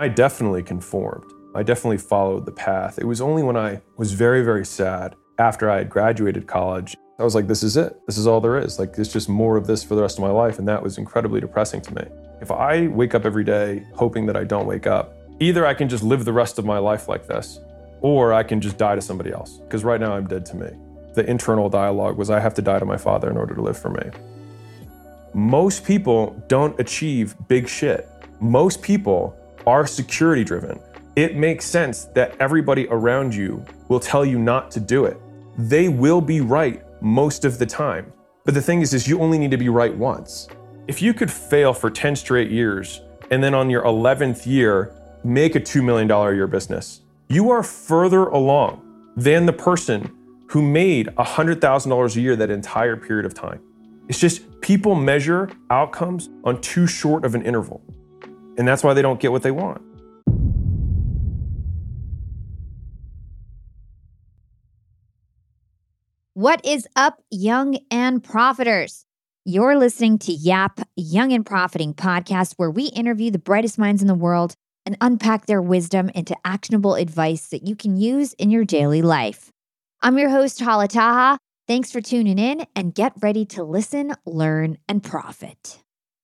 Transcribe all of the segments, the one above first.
I definitely conformed. I definitely followed the path. It was only when I was very, very sad after I had graduated college, I was like, this is it. This is all there is. Like, there's just more of this for the rest of my life. And that was incredibly depressing to me. If I wake up every day hoping that I don't wake up, either I can just live the rest of my life like this, or I can just die to somebody else. Because right now I'm dead to me. The internal dialogue was I have to die to my father in order to live for me. Most people don't achieve big shit. Most people are security driven. It makes sense that everybody around you will tell you not to do it. They will be right most of the time. But the thing is you only need to be right once. If you could fail for 10 straight years and then on your 11th year, make a $2 million a year business, you are further along than the person who made $100,000 a year that entire period of time. It's just people measure outcomes on too short of an interval. And that's why they don't get what they want. What is up, young and profiters? You're listening to Yap, Young and Profiting podcast, where we interview the brightest minds in the world and unpack their wisdom into actionable advice that you can use in your daily life. I'm your host, Hala Taha. Thanks for tuning in and get ready to listen, learn, and profit.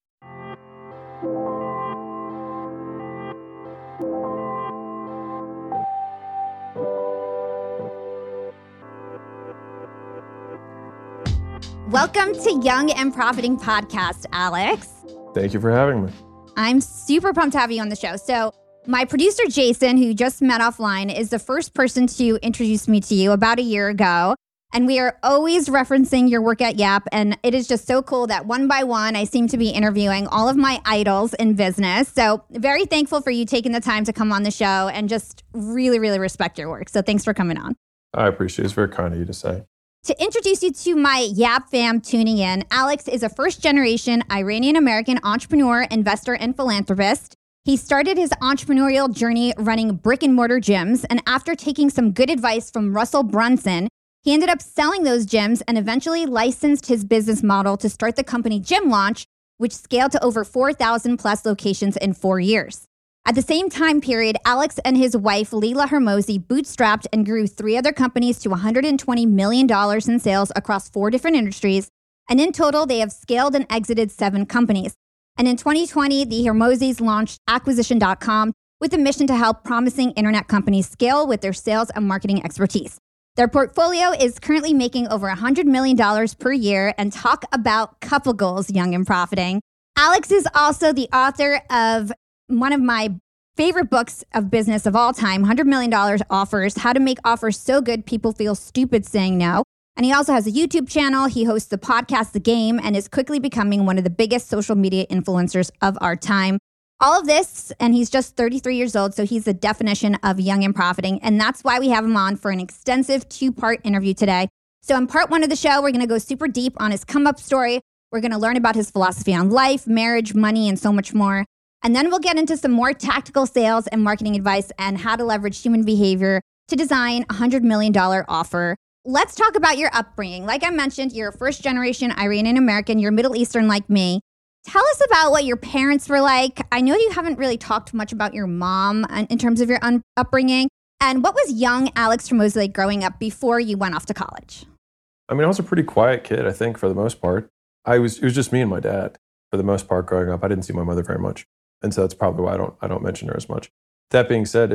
Welcome to Young and Profiting Podcast, Alex. Thank you for having me. I'm super pumped to have you on the show. So my producer, Jason, who you just met offline, is the first person to introduce me to you about a year ago. And we are always referencing your work at Yap. And it is just so cool that one by one, I seem to be interviewing all of my idols in business. So very thankful for you taking the time to come on the show and just really, really respect your work. So thanks for coming on. I appreciate it. It's very kind of you to say. To introduce you to my Yap fam tuning in, Alex is a first-generation Iranian-American entrepreneur, investor, and philanthropist. He started his entrepreneurial journey running brick-and-mortar gyms, and after taking some good advice from Russell Brunson, he ended up selling those gyms and eventually licensed his business model to start the company Gym Launch, which scaled to over 4,000 plus locations in 4 years. At the same time period, Alex and his wife, Leila Hormozi, bootstrapped and grew 3 other companies to $120 million in sales across 4 different industries. And in total, they have scaled and exited 7 companies. And in 2020, the Hormozis launched Acquisition.com with a mission to help promising internet companies scale with their sales and marketing expertise. Their portfolio is currently making over $100 million per year. And talk about couple goals, young and profiting. Alex is also the author of one of my favorite books of business of all time, $100 Million Offers, How to Make Offers So Good People Feel Stupid Saying No. And he also has a YouTube channel. He hosts the podcast, The Game, and is quickly becoming one of the biggest social media influencers of our time. All of this, and he's just 33 years old, so he's the definition of young and profiting. And that's why we have him on for an extensive 2-part interview today. So in part 1 of the show, we're going to go super deep on his come-up story. We're going to learn about his philosophy on life, marriage, money, and so much more. And then we'll get into some more tactical sales and marketing advice and how to leverage human behavior to design a $100 million offer. Let's talk about your upbringing. Like I mentioned, you're a first-generation Iranian-American. You're Middle Eastern like me. Tell us about what your parents were like. I know you haven't really talked much about your mom in terms of your upbringing. And what was young Alex Hormozi like growing up before you went off to college? I mean, I was a pretty quiet kid, I think, for the most part. It was just me and my dad for the most part growing up. I didn't see my mother very much. And so that's probably why I don't mention her as much. That being said,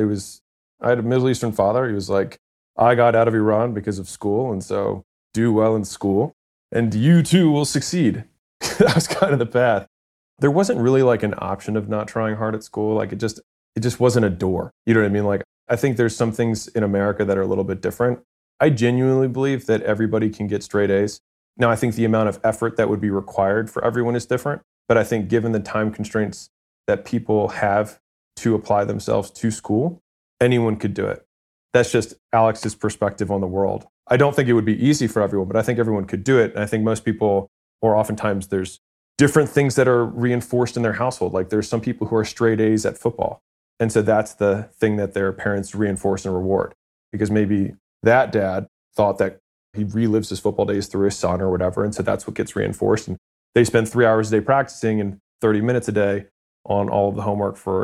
I had a Middle Eastern father. He was like, I got out of Iran because of school. And so do well in school and you too will succeed. That was kind of the path. There wasn't really like an option of not trying hard at school. Like it just wasn't a door. You know what I mean? Like I think there's some things in America that are a little bit different. I genuinely believe that everybody can get straight A's. Now, I think the amount of effort that would be required for everyone is different. But I think given the time constraints that people have to apply themselves to school, anyone could do it. That's just Alex's perspective on the world. I don't think it would be easy for everyone, but I think everyone could do it. And I think most people, or oftentimes there's different things that are reinforced in their household. Like there's some people who are straight A's at football. And so that's the thing that their parents reinforce and reward. Because maybe that dad thought that he relives his football days through his son or whatever. And so that's what gets reinforced. And they spend 3 hours a day practicing and 30 minutes a day on all of the homework for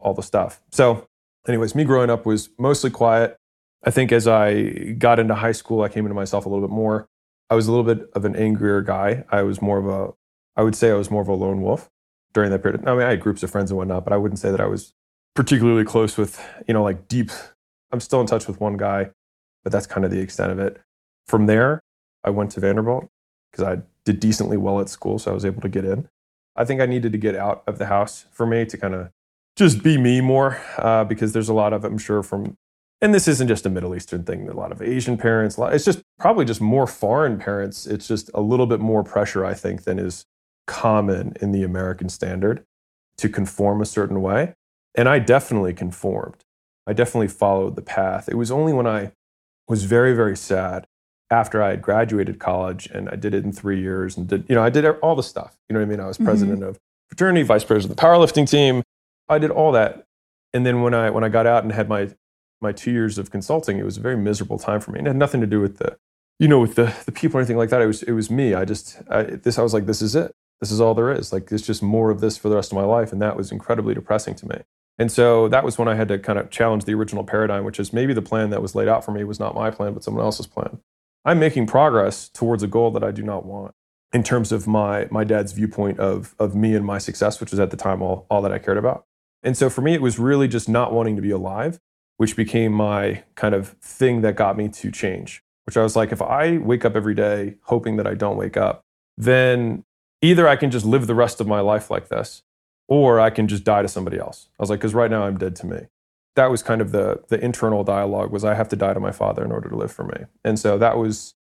all the stuff. So anyways, me growing up was mostly quiet. I think as I got into high school, I came into myself a little bit more. I was a little bit of an angrier guy. I would say I was more of a lone wolf during that period. I mean, I had groups of friends and whatnot, but I wouldn't say that I was particularly close with, like deep. I'm still in touch with one guy, but that's kind of the extent of it. From there, I went to Vanderbilt because I did decently well at school, so I was able to get in. I think I needed to get out of the house for me to kind of just be me more because there's a lot of, I'm sure and this isn't just a Middle Eastern thing, a lot of Asian parents, it's just probably just more foreign parents. It's just a little bit more pressure, I think, than is common in the American standard to conform a certain way. And I definitely conformed. I definitely followed the path. It was only when I was very, very sad after I had graduated college and I did it in 3 years and I did all the stuff. You know what I mean? I was president of fraternity, vice president of the powerlifting team. I did all that. And then when I got out and had my 2 years of consulting, it was a very miserable time for me. And it had nothing to do with the people or anything like that. It was me. I was like, this is it. This is all there is. Like, it's just more of this for the rest of my life. And that was incredibly depressing to me. And so that was when I had to kind of challenge the original paradigm, which is maybe the plan that was laid out for me was not my plan, but someone else's plan. I'm making progress towards a goal that I do not want in terms of my dad's viewpoint of me and my success, which was at the time all that I cared about. And so for me, it was really just not wanting to be alive, which became my kind of thing that got me to change, which I was like, if I wake up every day hoping that I don't wake up, then either I can just live the rest of my life like this, or I can just die to somebody else. I was like, because right now I'm dead to me. That was kind of the internal dialogue was I have to die to my father in order to live for me. And so that was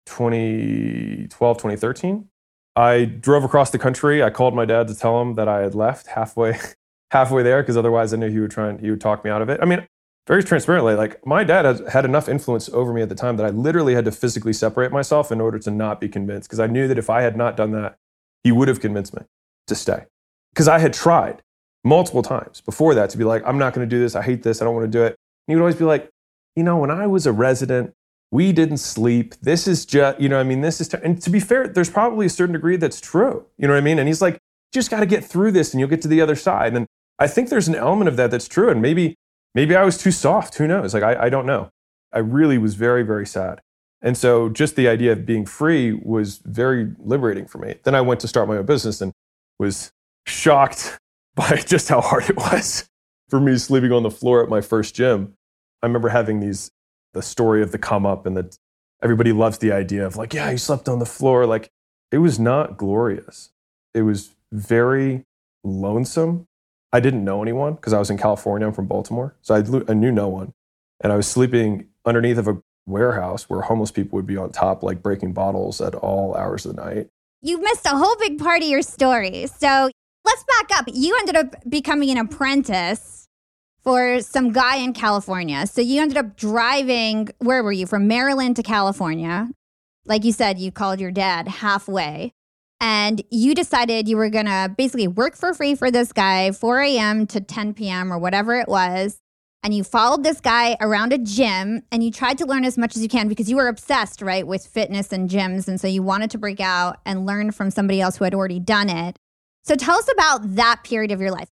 2012, 2013. I drove across the country. I called my dad to tell him that I had left halfway there, because otherwise I knew he would talk me out of it. I mean, very transparently, like my dad had enough influence over me at the time that I literally had to physically separate myself in order to not be convinced, because I knew that if I had not done that, he would have convinced me to stay. Because I had tried multiple times before that to be like, I'm not going to do this. I hate this. I don't want to do it. And he would always be like, when I was a resident, we didn't sleep. This is just, this is, and to be fair, there's probably a certain degree that's true. You know what I mean? And he's like, you just got to get through this and you'll get to the other side. And I think there's an element of that that's true. And maybe I was too soft. Who knows? Like, I don't know. I really was very, very sad. And so just the idea of being free was very liberating for me. Then I went to start my own business and was shocked by just how hard it was for me sleeping on the floor at my first gym. I remember having the story of the come up, and that everybody loves the idea of like, yeah, you slept on the floor. Like, it was not glorious. It was very lonesome. I didn't know anyone because I was in California. I'm from Baltimore. So I knew no one. And I was sleeping underneath of a warehouse where homeless people would be on top, like breaking bottles at all hours of the night. You missed a whole big part of your story. So let's back up. You ended up becoming an apprentice for some guy in California. So you ended up driving, where were you? From Maryland to California. Like you said, you called your dad halfway. And you decided you were going to basically work for free for this guy, 4 a.m. to 10 p.m. or whatever it was. And you followed this guy around a gym and you tried to learn as much as you can because you were obsessed, right, with fitness and gyms. And so you wanted to break out and learn from somebody else who had already done it. So tell us about that period of your life.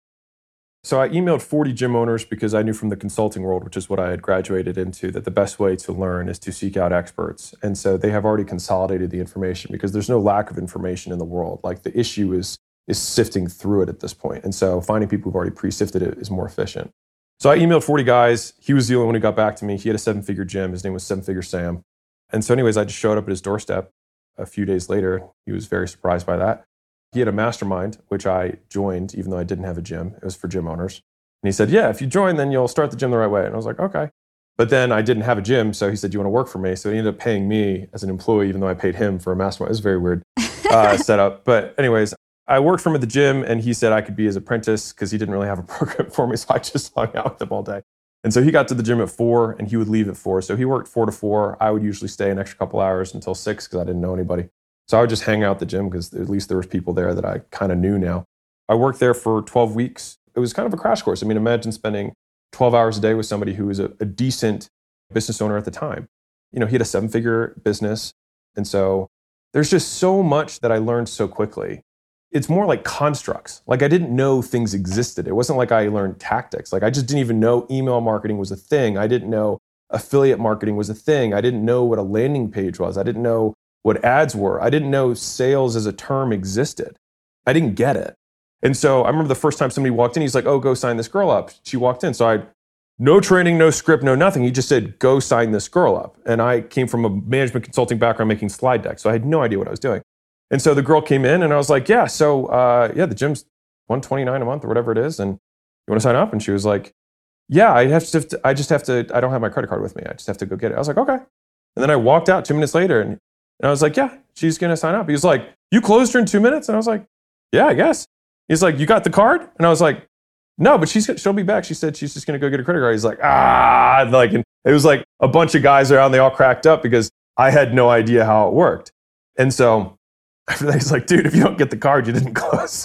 So I emailed 40 gym owners because I knew from the consulting world, which is what I had graduated into, that the best way to learn is to seek out experts. And so they have already consolidated the information because there's no lack of information in the world. Like, the issue is sifting through it at this point. And so finding people who've already pre-sifted it is more efficient. So I emailed 40 guys. He was the only one who got back to me. He had a 7-figure gym. His name was 7-Figure Sam. And so anyways, I just showed up at his doorstep a few days later. He was very surprised by that. He had a mastermind, which I joined, even though I didn't have a gym. It was for gym owners. And he said, yeah, if you join, then you'll start the gym the right way. And I was like, okay. But then I didn't have a gym. So he said, you want to work for me? So he ended up paying me as an employee, even though I paid him for a mastermind. It was a very weird setup. But anyways, I worked for him at the gym, and he said I could be his apprentice because he didn't really have a program for me. So I just hung out with him all day. And so he got to the gym at 4 and he would leave at 4. So he worked 4 to 4. I would usually stay an extra couple hours until 6 because I didn't know anybody. So I would just hang out at the gym because at least there was people there that I kind of knew now. I worked there for 12 weeks. It was kind of a crash course. I mean, imagine spending 12 hours a day with somebody who was a decent business owner at the time. He had a 7-figure business. And so there's just so much that I learned so quickly. it's more like constructs. Like I didn't know things existed. It wasn't like I learned tactics. Like I just didn't even know email marketing was a thing. I didn't know affiliate marketing was a thing. I didn't know what a landing page was. I didn't know what ads were. I didn't know sales as a term existed. I didn't get it. And so I remember the first time somebody walked in, he's like, oh, go sign this girl up. She walked in. So no training, no script, no nothing. He just said, go sign this girl up. And I came from a management consulting bawant making slide decks. So I had no idea what I was doing. And so the girl came in and I was like, yeah, so the gym's $129 a month or whatever it is. And you want to sign up? And she was like, yeah, I just have to, I don't have my credit card with me. I just have to go get it. I was like, okay. And then I walked out 2 minutes later and I was like, yeah, she's going to sign up. He was like, you closed her in 2 minutes? And I was like, yeah, I guess. He's like, you got the card? And I was like, no, but she'll be back. She said she's just going to go get a credit card. He's like, and it was like a bunch of guys around. They all cracked up because I had no idea how it worked. And so after that, he's like, dude, if you don't get the card, you didn't close.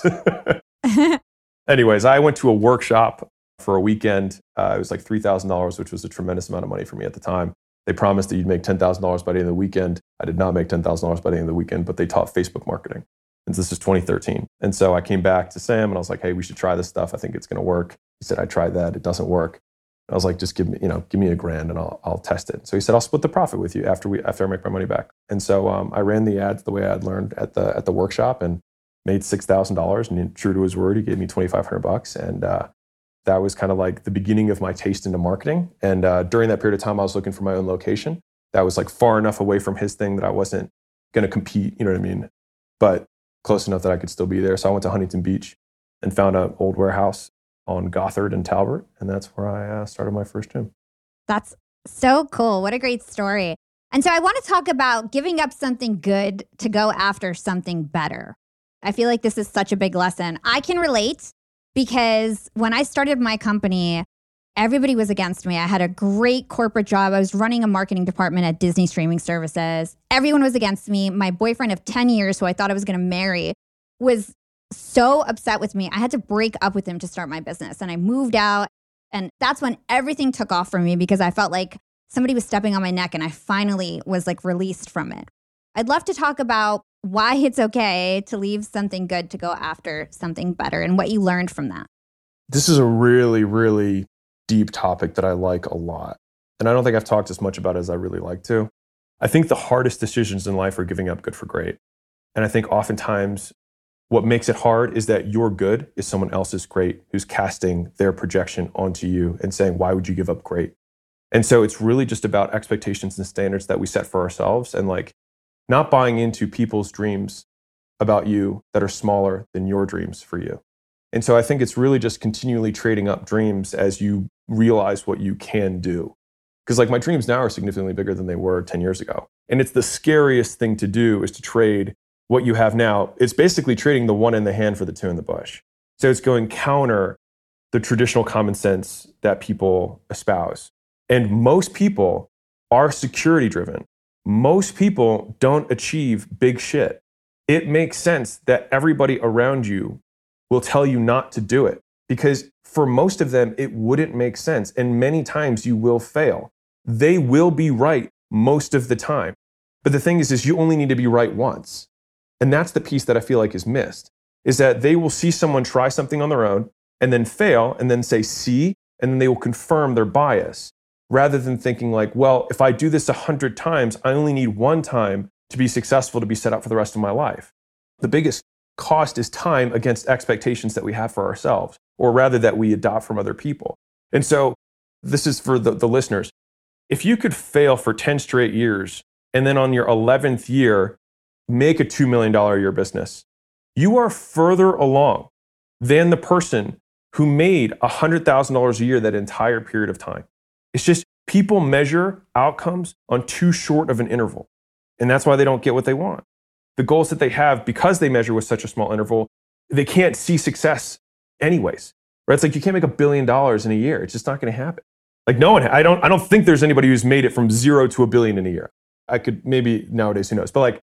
Anyways, I went to a workshop for a weekend. It was like $3,000, which was a tremendous amount of money for me at the time. They promised that you'd make $10,000 by the end of the weekend. I did not make $10,000 by the end of the weekend, but they taught Facebook marketing. And this is 2013. And so I came back to Sam and I was like, hey, we should try this stuff. I think it's going to work. He said, I tried that. It doesn't work. I was like, just give me $1,000 and I'll test it. So he said, I'll split the profit with you after I make my money back. And so I ran the ads the way I had learned at the workshop and made $6,000. And true to his word, he gave me $2,500. And that was kind of like the beginning of my taste into marketing. And during that period of time, I was looking for my own location. That was like far enough away from his thing that I wasn't going to compete, you know what I mean? But close enough that I could still be there. So I went to Huntington Beach and found an old warehouse on Gothard and Talbert. And that's where I started my first gym. That's so cool. What a great story. And so I want to talk about giving up something good to go after something better. I feel like this is such a big lesson. I can relate because when I started my company, everybody was against me. I had a great corporate job. I was running a marketing department at Disney Streaming Services. Everyone was against me. My boyfriend of 10 years, who I thought I was going to marry, was so upset with me. I had to break up with him to start my business. And I moved out. And that's when everything took off for me because I felt like somebody was stepping on my neck and I finally was like released from it. I'd love to talk about why it's okay to leave something good to go after something better and what you learned from that. This is a really, really deep topic that I like a lot. And I don't think I've talked as much about it as I really like to. I think the hardest decisions in life are giving up good for great. And I think oftentimes what makes it hard is that your good is someone else's great who's casting their projection onto you and saying, why would you give up great? And so it's really just about expectations and standards that we set for ourselves and like not buying into people's dreams about you that are smaller than your dreams for you. And so I think it's really just continually trading up dreams as you realize what you can do. Because like my dreams now are significantly bigger than they were 10 years ago. And it's the scariest thing to do is to trade what you have now. It's basically trading the one in the hand for the two in the bush. So it's going counter the traditional common sense that people espouse. And most people are security driven. Most people don't achieve big shit. It makes sense that everybody around you will tell you not to do it because for most of them, it wouldn't make sense. And many times you will fail. They will be right most of the time. But the thing is you only need to be right once. And that's the piece that I feel like is missed, is that they will see someone try something on their own and then fail and then say, see, and then they will confirm their bias rather than thinking like, well, if I do this 100 times, I only need one time to be successful to be set up for the rest of my life. The biggest cost is time against expectations that we have for ourselves, or rather that we adopt from other people. And so this is for the listeners. If you could fail for 10 straight years and then on your 11th year, make a $2 million a year business, you are further along than the person who made $100,000 a year that entire period of time. It's just people measure outcomes on too short of an interval. And that's why they don't get what they want. The goals that they have, because they measure with such a small interval, they can't see success anyways. Right? It's like you can't make $1 billion in a year. It's just not going to happen. Like no one, I don't think there's anybody who's made it from 0 to $1 billion in a year. I could maybe nowadays, who knows? But like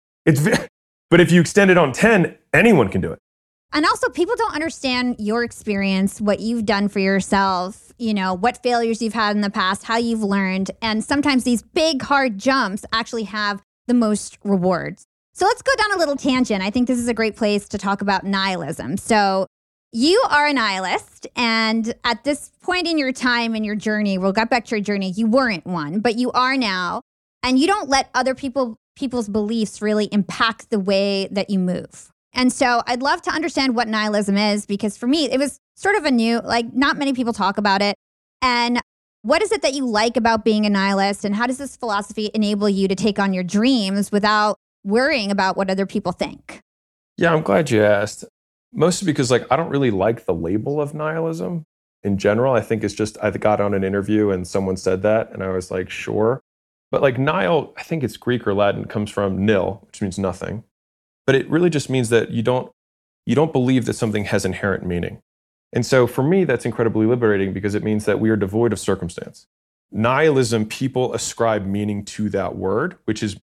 but if you extend it on 10, anyone can do it. And also people don't understand your experience, what you've done for yourself, you know, what failures you've had in the past, how you've learned. And sometimes these big, hard jumps actually have the most rewards. So let's go down a little tangent. I think this is a great place to talk about nihilism. So you are a nihilist, and at this point in your time and your journey, we'll get back to your journey, you weren't one, but you are now, and you don't let other people's beliefs really impact the way that you move. And so I'd love to understand what nihilism is, because for me, it was sort of a new, like not many people talk about it. And what is it that you like about being a nihilist, and how does this philosophy enable you to take on your dreams without worrying about what other people think? Yeah, I'm glad you asked. Mostly because like I don't really like the label of nihilism in general. I think it's just I got on an interview and someone said that and I was like, sure. But like nihil, I think it's Greek or Latin, comes from nil, which means nothing. But it really just means that you don't believe that something has inherent meaning. And so for me, that's incredibly liberating because it means that we are devoid of circumstance. Nihilism, people ascribe meaning to that word, which is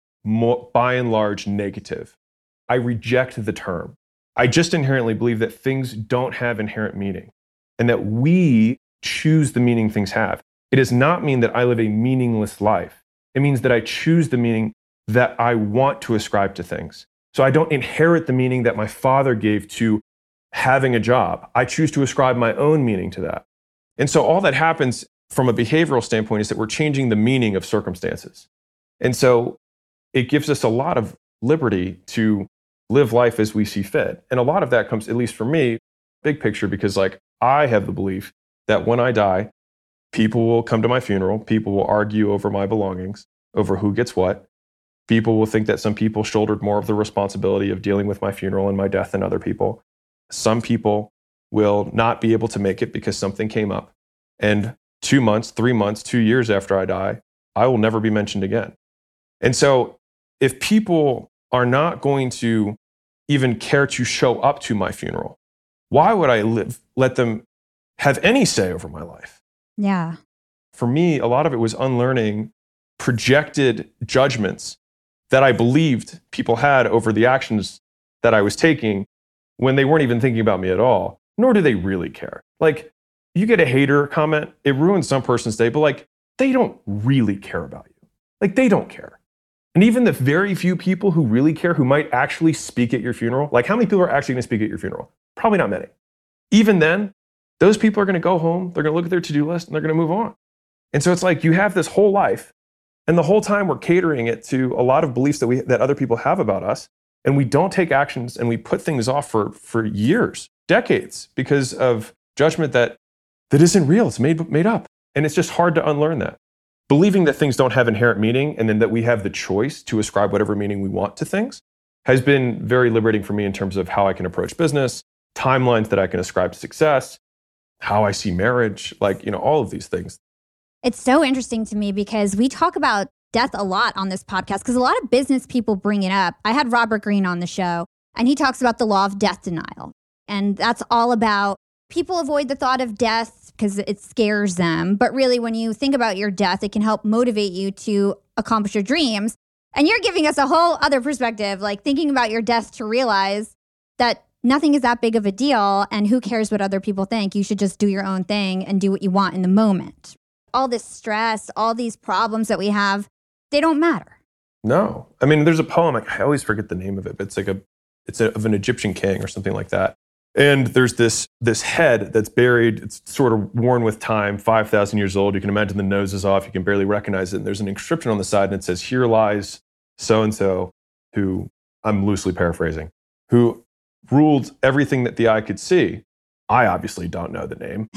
by and large negative. I reject the term. I just inherently believe that things don't have inherent meaning and that we choose the meaning things have. It does not mean that I live a meaningless life. It means that I choose the meaning that I want to ascribe to things. So I don't inherit the meaning that my father gave to having a job. I choose to ascribe my own meaning to that. And so all that happens from a behavioral standpoint is that we're changing the meaning of circumstances. And so it gives us a lot of liberty to live life as we see fit. And a lot of that comes, at least for me, big picture, because like I have the belief that when I die, people will come to my funeral, people will argue over my belongings, over who gets what. People will think that some people shouldered more of the responsibility of dealing with my funeral and my death than other people. Some people will not be able to make it because something came up. And 2 months, 3 months, 2 years after I die, I will never be mentioned again. And so if people are not going to even care to show up to my funeral, why would I let them have any say over my life? Yeah. For me, a lot of it was unlearning projected judgments that I believed people had over the actions that I was taking when they weren't even thinking about me at all, nor do they really care. Like, you get a hater comment, it ruins some person's day, but like, they don't really care about you. Like, they don't care. And even the very few people who really care, who might actually speak at your funeral, like how many people are actually going to speak at your funeral? Probably not many. Even then, those people are going to go home, they're going to look at their to-do list, and they're going to move on. And so it's like you have this whole life, and the whole time we're catering it to a lot of beliefs that other people have about us, and we don't take actions, and we put things off for years, decades, because of judgment that isn't real. It's made up. And it's just hard to unlearn that. Believing that things don't have inherent meaning and then that we have the choice to ascribe whatever meaning we want to things has been very liberating for me in terms of how I can approach business, timelines that I can ascribe to success, how I see marriage, like, all of these things. It's so interesting to me because we talk about death a lot on this podcast because a lot of business people bring it up. I had Robert Greene on the show, and he talks about the law of death denial. And that's all about people avoid the thought of death because it scares them. But really, when you think about your death, it can help motivate you to accomplish your dreams. And you're giving us a whole other perspective, like thinking about your death to realize that nothing is that big of a deal. And who cares what other people think? You should just do your own thing and do what you want in the moment. All this stress, all these problems that we have, they don't matter. No. I mean, there's a poem, I always forget the name of it, but it's of an Egyptian king or something like that. And there's this head that's buried, it's sort of worn with time, 5,000 years old. You can imagine the nose is off, you can barely recognize it. And there's an inscription on the side and it says, "Here lies so-and-so," who, I'm loosely paraphrasing, who ruled everything that the eye could see. I obviously don't know the name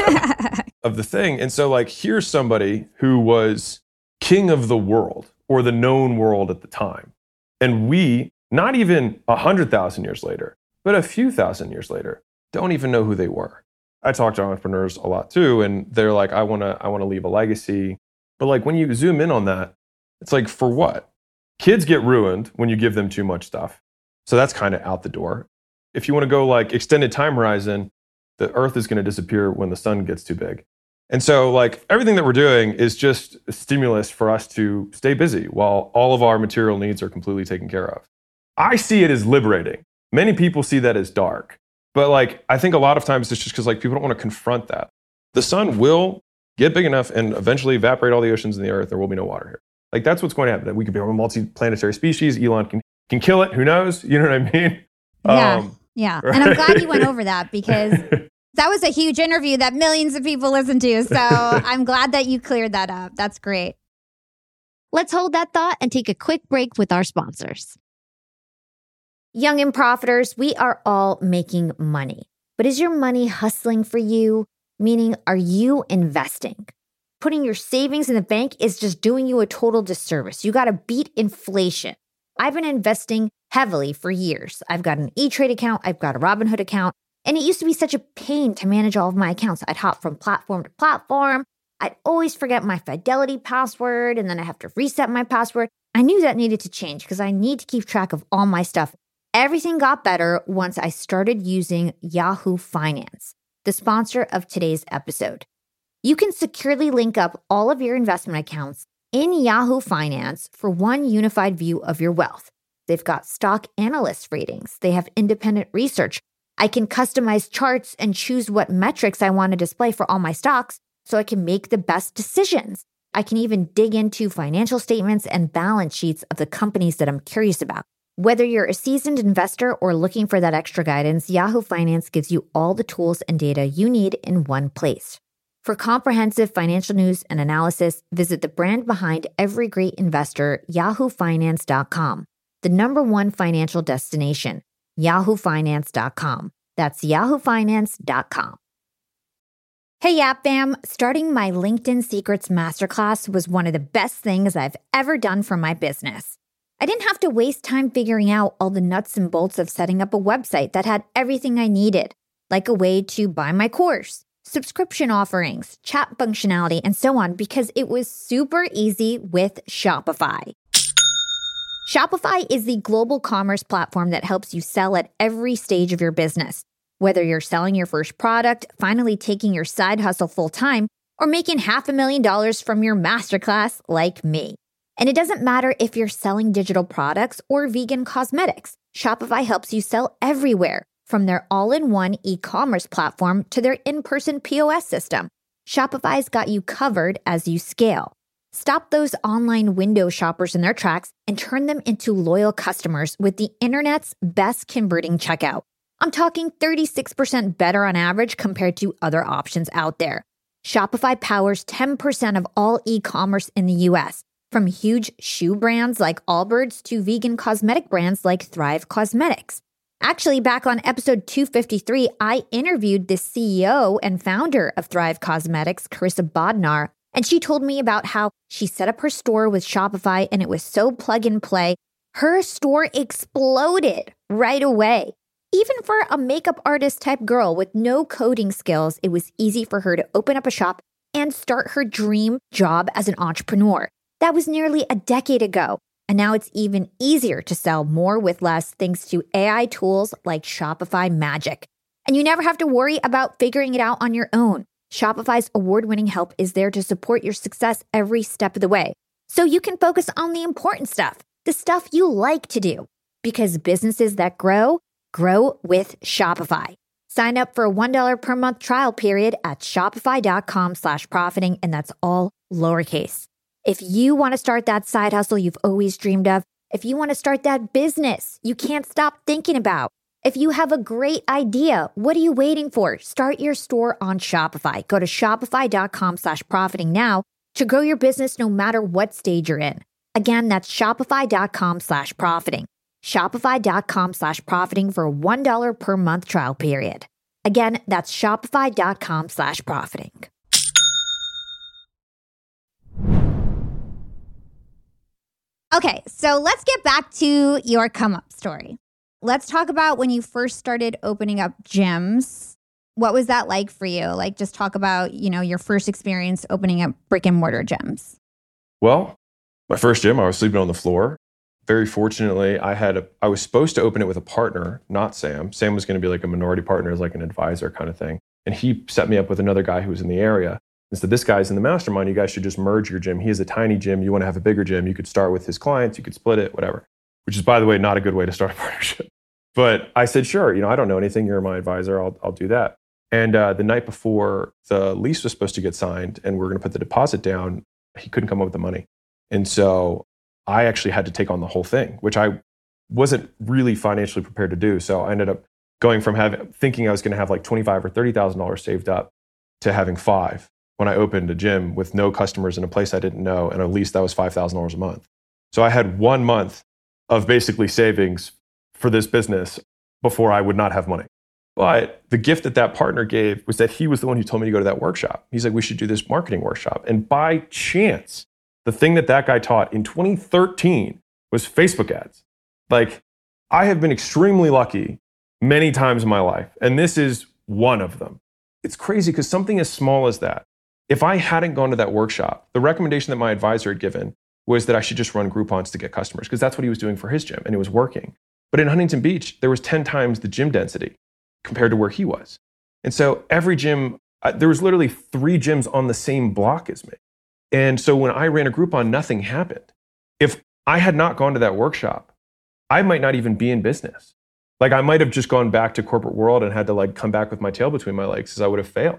of the thing. And so like, here's somebody who was king of the world or the known world at the time. And we, not even 100,000 years later, but a few thousand years later, don't even know who they were. I talk to entrepreneurs a lot too, and they're like, I want to leave a legacy. But like when you zoom in on that, it's like, for what? Kids get ruined when you give them too much stuff. So that's kind of out the door. If you want to go like extended time horizon, the earth is going to disappear when the sun gets too big. And so like everything that we're doing is just a stimulus for us to stay busy while all of our material needs are completely taken care of. I see it as liberating. Many people see that as dark, but like, I think a lot of times it's just because like people don't want to confront that. The sun will get big enough and eventually evaporate all the oceans in the earth. There will be no water here. Like that's what's going to happen. We could be a multi-planetary species. Elon Can kill it. Who knows? You know what I mean? Yeah. Yeah. Right? And I'm glad you went over that because that was a huge interview that millions of people listened to. So I'm glad that you cleared that up. That's great. Let's hold that thought and take a quick break with our sponsors. Young and profiters, we are all making money. But is your money hustling for you? Meaning, are you investing? Putting your savings in the bank is just doing you a total disservice. You got to beat inflation. I've been investing heavily for years. I've got an E-Trade account. I've got a Robinhood account. And it used to be such a pain to manage all of my accounts. I'd hop from platform to platform. I'd always forget my Fidelity password, and then I have to reset my password. I knew that needed to change because I need to keep track of all my stuff. Everything got better once I started using Yahoo Finance, the sponsor of today's episode. You can securely link up all of your investment accounts in Yahoo Finance for one unified view of your wealth. They've got stock analyst ratings. They have independent research. I can customize charts and choose what metrics I want to display for all my stocks so I can make the best decisions. I can even dig into financial statements and balance sheets of the companies that I'm curious about. Whether you're a seasoned investor or looking for that extra guidance, Yahoo Finance gives you all the tools and data you need in one place. For comprehensive financial news and analysis, visit the brand behind every great investor, yahoofinance.com, the #1 financial destination, yahoofinance.com. That's yahoofinance.com. Hey, Yap Fam, starting my LinkedIn Secrets Masterclass was one of the best things I've ever done for my business. I didn't have to waste time figuring out all the nuts and bolts of setting up a website that had everything I needed, like a way to buy my course, subscription offerings, chat functionality, and so on, because it was super easy with Shopify. Shopify is the global commerce platform that helps you sell at every stage of your business. Whether you're selling your first product, finally taking your side hustle full-time, or making $500,000 from your masterclass like me. And it doesn't matter if you're selling digital products or vegan cosmetics. Shopify helps you sell everywhere, from their all-in-one e-commerce platform to their in-person POS system. Shopify's got you covered as you scale. Stop those online window shoppers in their tracks and turn them into loyal customers with the internet's best converting checkout. I'm talking 36% better on average compared to other options out there. Shopify powers 10% of all e-commerce in the US, from huge shoe brands like Allbirds to vegan cosmetic brands like Thrive Cosmetics. Actually, back on episode 253, I interviewed the CEO and founder of Thrive Cosmetics, Carissa Bodnar, and she told me about how she set up her store with Shopify and it was so plug and play. Her store exploded right away. Even for a makeup artist type girl with no coding skills, it was easy for her to open up a shop and start her dream job as an entrepreneur. That was nearly a decade ago. And now it's even easier to sell more with less thanks to AI tools like Shopify Magic. And you never have to worry about figuring it out on your own. Shopify's award-winning help is there to support your success every step of the way. So you can focus on the important stuff, the stuff you like to do. Because businesses that grow with Shopify. Sign up for a $1 per month trial period at shopify.com/profiting, and that's all lowercase. If you want to start that side hustle you've always dreamed of, if you want to start that business you can't stop thinking about, if you have a great idea, what are you waiting for? Start your store on Shopify. Go to shopify.com/profiting now to grow your business no matter what stage you're in. Again, that's shopify.com/profiting. Shopify.com/profiting for a $1 per month trial period. Again, that's shopify.com/profiting. Okay, so let's get back to your come up story. Let's talk about when you first started opening up gyms. What was that like for you? Like, just talk about, your first experience opening up brick and mortar gyms. Well, my first gym, I was sleeping on the floor. Very fortunately, I was supposed to open it with a partner, not Sam. Sam was going to be like a minority partner, as like an advisor kind of thing. And he set me up with another guy who was in the area. And said, this guy's in the mastermind. You guys should just merge your gym. He has a tiny gym. You want to have a bigger gym. You could start with his clients. You could split it, whatever. Which is, by the way, not a good way to start a partnership. But I said, sure. I don't know anything. You're my advisor. I'll do that. And the night before the lease was supposed to get signed and we're going to put the deposit down, he couldn't come up with the money. And so I actually had to take on the whole thing, which I wasn't really financially prepared to do. So I ended up going from thinking I was going to have like $25,000 or $30,000 saved up to having 5 when I opened a gym with no customers in a place I didn't know, and at least that was $5,000 a month. So I had 1 month of basically savings for this business before I would not have money. But the gift that partner gave was that he was the one who told me to go to that workshop. He's like, we should do this marketing workshop. And by chance, the thing that guy taught in 2013 was Facebook ads. Like, I have been extremely lucky many times in my life, and this is one of them. It's crazy because something as small as that, if I hadn't gone to that workshop, the recommendation that my advisor had given was that I should just run Groupons to get customers, because that's what he was doing for his gym, and it was working. But in Huntington Beach, there was 10 times the gym density compared to where he was. And so every gym, there was literally 3 gyms on the same block as me. And so when I ran a Groupon, nothing happened. If I had not gone to that workshop, I might not even be in business. Like, I might have just gone back to corporate world and had to like come back with my tail between my legs, because I would have failed.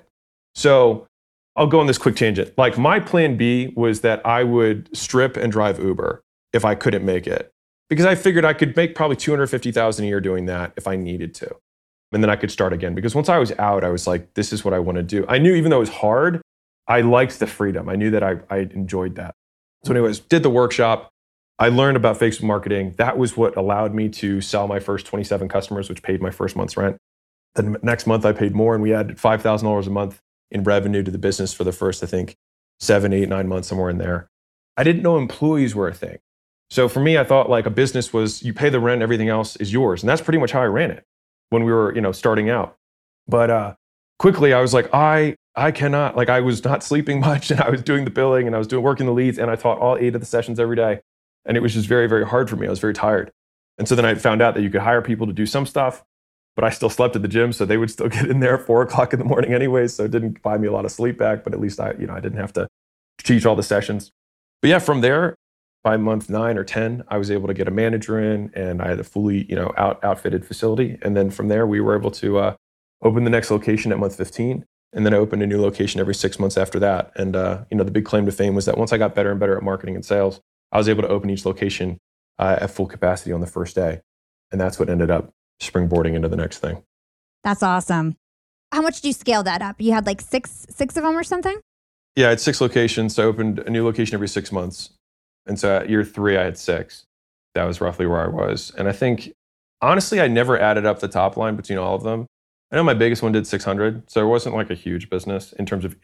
So I'll go on this quick tangent. Like, my plan B was that I would strip and drive Uber if I couldn't make it, because I figured I could make probably $250,000 a year doing that if I needed to. And then I could start again, because once I was out, I was like, this is what I want to do. I knew, even though it was hard, I liked the freedom. I knew that I enjoyed that. So anyways, did the workshop. I learned about Facebook marketing. That was what allowed me to sell my first 27 customers, which paid my first month's rent. The next month I paid more, and we added $5,000 a month in revenue to the business for the first, I think, 7, 8, 9 months, somewhere in there. I didn't know employees were a thing. So for me, I thought like a business was, you pay the rent, everything else is yours. And that's pretty much how I ran it when we were, starting out. But quickly I was like, I cannot, like, I was not sleeping much, and I was doing the billing, and I was working the leads, and I taught all 8 of the sessions every day. And it was just very, very hard for me. I was very tired. And so then I found out that you could hire people to do some stuff, but I still slept at the gym, so they would still get in there at 4 o'clock in the morning anyways. So it didn't buy me a lot of sleep back, but at least I didn't have to teach all the sessions. But yeah, from there, by month 9 or 10, I was able to get a manager in, and I had a fully, outfitted facility. And then from there, we were able to open the next location at month 15. And then I opened a new location every 6 months after that. And, the big claim to fame was that once I got better and better at marketing and sales, I was able to open each location at full capacity on the first day. And that's what ended up springboarding into the next thing. That's awesome. How much did you scale that up? You had like six of them or something? Yeah, I had 6 locations. So I opened a new location every 6 months. And so at year 3, I had 6. That was roughly where I was. And I think, honestly, I never added up the top line between all of them. I know my biggest one did 600. So it wasn't like a huge business in terms of,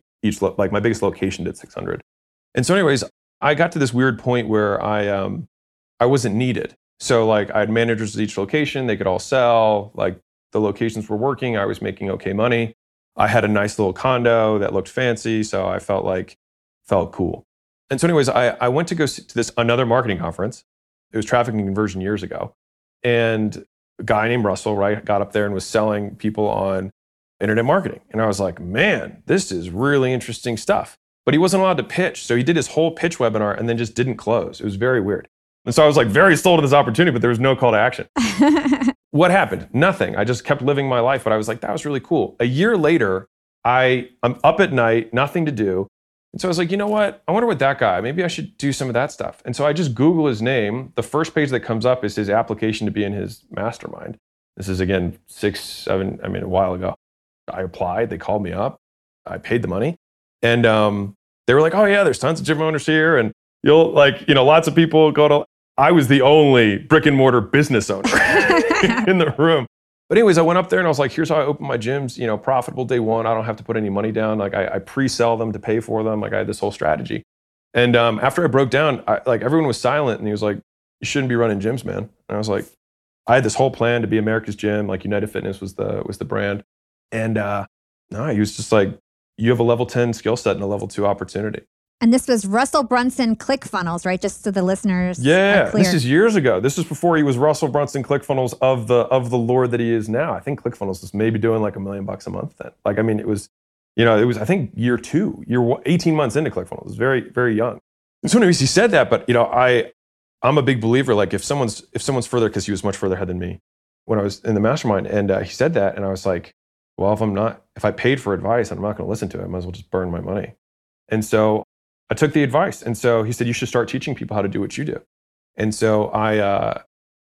my biggest location did 600. And so anyways, I got to this weird point where I wasn't needed. So like, I had managers at each location, they could all sell, like the locations were working, I was making okay money. I had a nice little condo that looked fancy, so I felt cool. And so anyways, I went to go to another marketing conference. It was traffic and conversion years ago. And a guy named Russell, right, got up there and was selling people on internet marketing. And I was like, man, this is really interesting stuff. But he wasn't allowed to pitch. So he did his whole pitch webinar and then just didn't close. It was very weird. And so I was like very sold to this opportunity, but there was no call to action. What happened? Nothing. I just kept living my life, but I was like, that was really cool. A year later, I'm up at night, nothing to do. And so I was like, you know what? I wonder what that guy, maybe I should do some of that stuff. And so I just Google his name. The first page that comes up is his application to be in his mastermind. This is again, a while ago. I applied, they called me up, I paid the money. And they were like, oh yeah, there's tons of gym owners here. And you'll lots of people go to, I was the only brick and mortar business owner in the room. But anyways, I went up there and I was like, here's how I open my gyms, profitable day 1. I don't have to put any money down. Like I pre-sell them to pay for them. Like I had this whole strategy. And after I broke down, everyone was silent and he was like, you shouldn't be running gyms, man. And I was like, I had this whole plan to be America's Gym, like United Fitness was the brand. And no, he was just like, you have a level 10 skill set and a level 2 opportunity. And this was Russell Brunson ClickFunnels, right? Just so the listeners are clear. This is years ago. This was before he was Russell Brunson ClickFunnels of the lord that he is now. I think ClickFunnels was maybe doing like $1 million a month then. It was, I think year 18 months into ClickFunnels. It was very, very young. And so anyways, he said that, but I'm a big believer, like if someone's further, because he was much further ahead than me when I was in the mastermind. And he said that, and I was like, well, if I paid for advice and I'm not going to listen to it, I might as well just burn my money. And so I took the advice. And so he said, you should start teaching people how to do what you do. And so I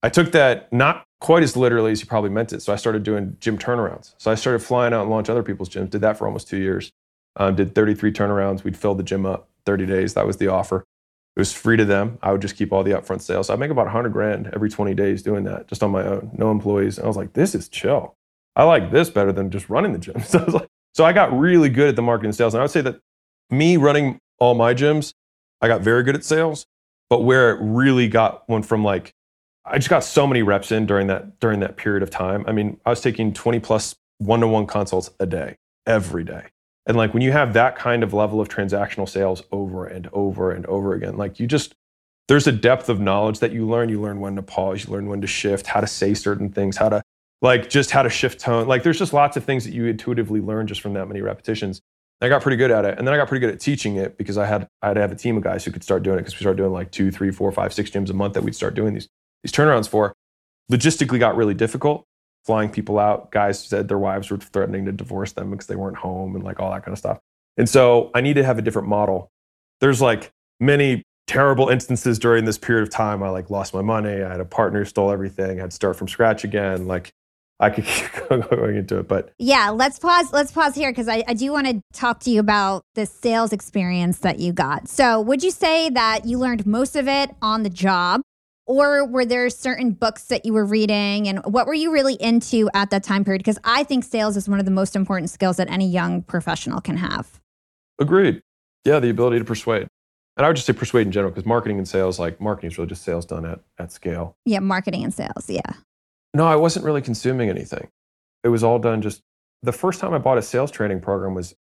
I took that not quite as literally as he probably meant it. So I started doing gym turnarounds. So I started flying out and launch other people's gyms. Did that for almost 2 years. Did 33 turnarounds. We'd fill the gym up 30 days. That was the offer. It was free to them. I would just keep all the upfront sales. So I make about 100 grand every 20 days doing that, just on my own, no employees. And I was like, this is chill. I like this better than just running the gym. So I got really good at the marketing and sales. And I would say that me running all my gyms, I got very good at sales. But where it really went from like, I just got so many reps in during that period of time. I mean, I was taking 20 plus one-to-one consults a day, every day. And like when you have that kind of level of transactional sales over and over and over again, like there's a depth of knowledge that you learn. You learn when to pause, you learn when to shift, how to say certain things, how to shift tone. Like there's just lots of things that you intuitively learn just from that many repetitions. I got pretty good at it. And then I got pretty good at teaching it because I had to have a team of guys who could start doing it, because we started doing like 2, 3, 4, 5, 6 gyms a month that we'd start doing these turnarounds for. Logistically got really difficult. Flying people out, guys said their wives were threatening to divorce them because they weren't home and like all that kind of stuff. And so I needed to have a different model. There's like many terrible instances during this period of time. I like lost my money. I had a partner who stole everything. I had to start from scratch again. Like I could keep going into it, but yeah, let's pause here because I do want to talk to you about the sales experience that you got. So would you say that you learned most of it on the job? Or were there certain books that you were reading, and what were you really into at that time period? Because I think sales is one of the most important skills that any young professional can have. Agreed. Yeah, the ability to persuade. And I would just say persuade in general, because marketing and sales, like marketing is really just sales done at scale. Yeah, marketing and sales, yeah. No, I wasn't really consuming anything. It was all done just, the first time I bought a sales training program was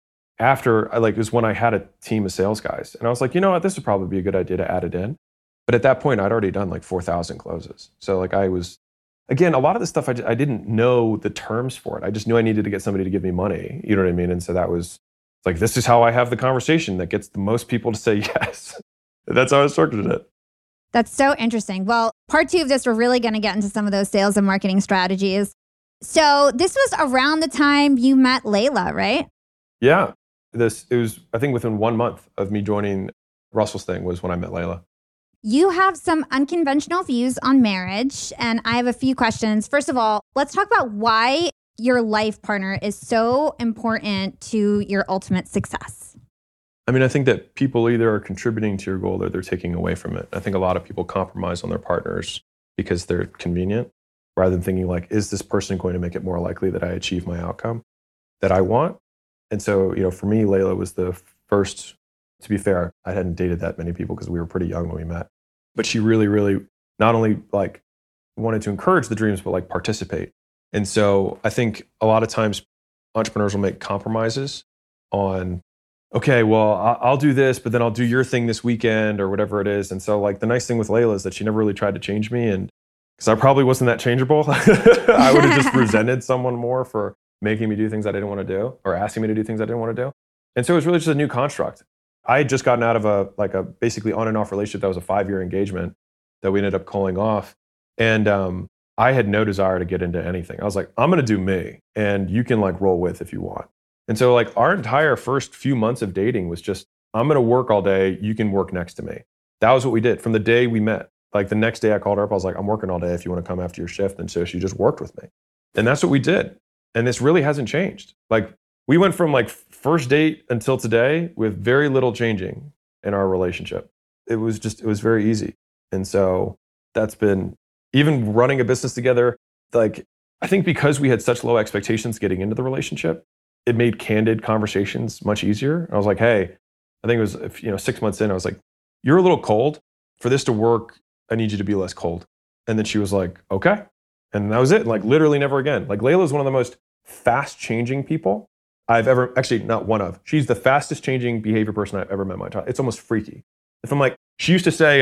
it was when I had a team of sales guys. And I was like, you know what, this would probably be a good idea to add it in. But at that point, I'd already done like 4,000 closes. So like again, a lot of the stuff, I didn't know the terms for it. I just knew I needed to get somebody to give me money. You know what I mean? And so that was like, this is how I have the conversation that gets the most people to say yes. That's how I structured it. That's so interesting. Well, part 2 of this, we're really going to get into some of those sales and marketing strategies. So this was around the time you met Layla, right? Yeah. It was, I think within 1 month of me joining Russell's thing was when I met Layla. You have some unconventional views on marriage, and I have a few questions. First of all, let's talk about why your life partner is so important to your ultimate success. I mean, I think that people either are contributing to your goal or they're taking away from it. I think a lot of people compromise on their partners because they're convenient, rather than thinking like, is this person going to make it more likely that I achieve my outcome that I want? And so, for me, Layla was the first. To be fair, I hadn't dated that many people because we were pretty young when we met. But she really, really not only like wanted to encourage the dreams, but like participate. And so I think a lot of times entrepreneurs will make compromises on, okay, well, I'll do this, but then I'll do your thing this weekend or whatever it is. And so like the nice thing with Layla is that she never really tried to change me. And because I probably wasn't that changeable, I would have just resented someone more for making me do things I didn't want to do or asking me to do things I didn't want to do. And so it was really just a new construct. I had just gotten out of a basically on and off relationship that was a 5-year engagement that we ended up calling off. And I had no desire to get into anything. I was like, I'm going to do me and you can like roll with if you want. And so like our entire first few months of dating was just, I'm going to work all day. You can work next to me. That was what we did from the day we met. Like the next day I called her up. I was like, I'm working all day if you want to come after your shift. And so she just worked with me. And that's what we did. And this really hasn't changed. Like we went from like first date until today with very little changing in our relationship. It was very easy. And so that's been, even running a business together, like I think because we had such low expectations getting into the relationship, it made candid conversations much easier. I was like, hey, I think it was 6 months in, I was like, you're a little cold. For this to work, I need you to be less cold. And then she was like, okay. And that was it. Like literally never again. Like Layla is one of the most fast changing people I've ever, actually not one of, she's the fastest changing behavior person I've ever met in my time. It's almost freaky. If I'm like, she used to say,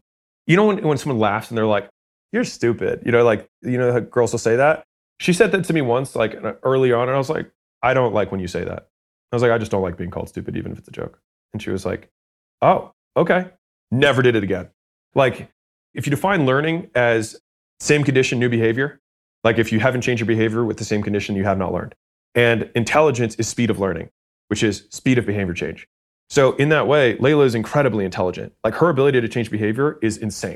when someone laughs and they're like, you're stupid, how girls will say that. She said that to me once, like early on. And I was like, I don't like when you say that. I was like, I just don't like being called stupid, even if it's a joke. And she was like, oh, okay. Never did it again. Like if you define learning as same condition, new behavior, like if you haven't changed your behavior with the same condition, you have not learned. And intelligence is speed of learning, which is speed of behavior change. So in that way, Layla is incredibly intelligent. Like her ability to change behavior is insane.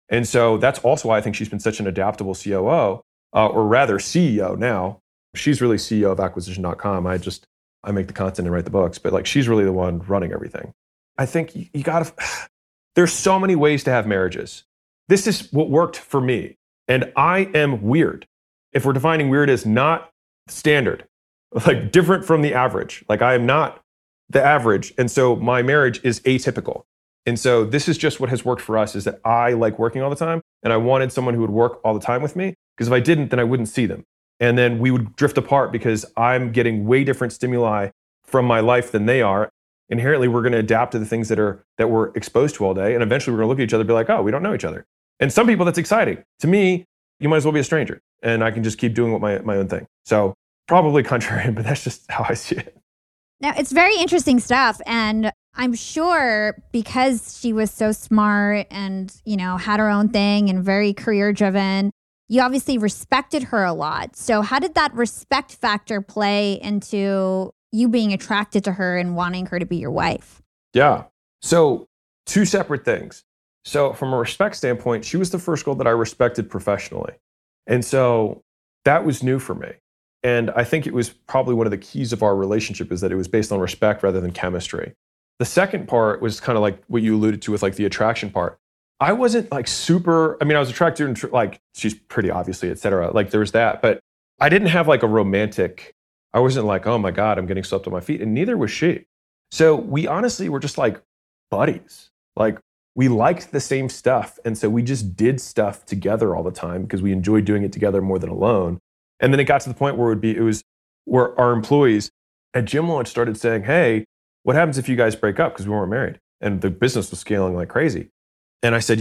And so that's also why I think she's been such an adaptable COO, or rather CEO now. She's really CEO of acquisition.com. I make the content and write the books, but like she's really the one running everything. I think you gotta, there's so many ways to have marriages. This is what worked for me. And I am weird. If we're defining weird as not standard, like different from the average, like I am not the average. And so my marriage is atypical. And so this is just what has worked for us, is that I like working all the time. And I wanted someone who would work all the time with me, because if I didn't, then I wouldn't see them. And then we would drift apart because I'm getting way different stimuli from my life than they are. Inherently, we're going to adapt to the things that we're exposed to all day. And eventually we're going to look at each other and be like, oh, we don't know each other. And some people, that's exciting. To me, you might as well be a stranger. And I can just keep doing my own thing. So probably contrarian, but that's just how I see it. Now, it's very interesting stuff. And I'm sure because she was so smart and, had her own thing and very career driven, you obviously respected her a lot. So how did that respect factor play into you being attracted to her and wanting her to be your wife? Yeah. So 2 separate things. So from a respect standpoint, she was the first girl that I respected professionally. And so that was new for me. And I think it was probably one of the keys of our relationship, is that it was based on respect rather than chemistry. The second part was kind of like what you alluded to with like the attraction part. I wasn't like super, I was attracted to like, she's pretty obviously, et cetera. Like there's that, but I didn't have like a romantic, I wasn't like, oh my God, I'm getting swept on my feet. And neither was she. So we honestly were just like buddies. Like we liked the same stuff. And so we just did stuff together all the time because we enjoyed doing it together more than alone. And then it got to the point where where our employees at Gym Launch started saying, hey, what happens if you guys break up? Because we weren't married and the business was scaling like crazy. And I said,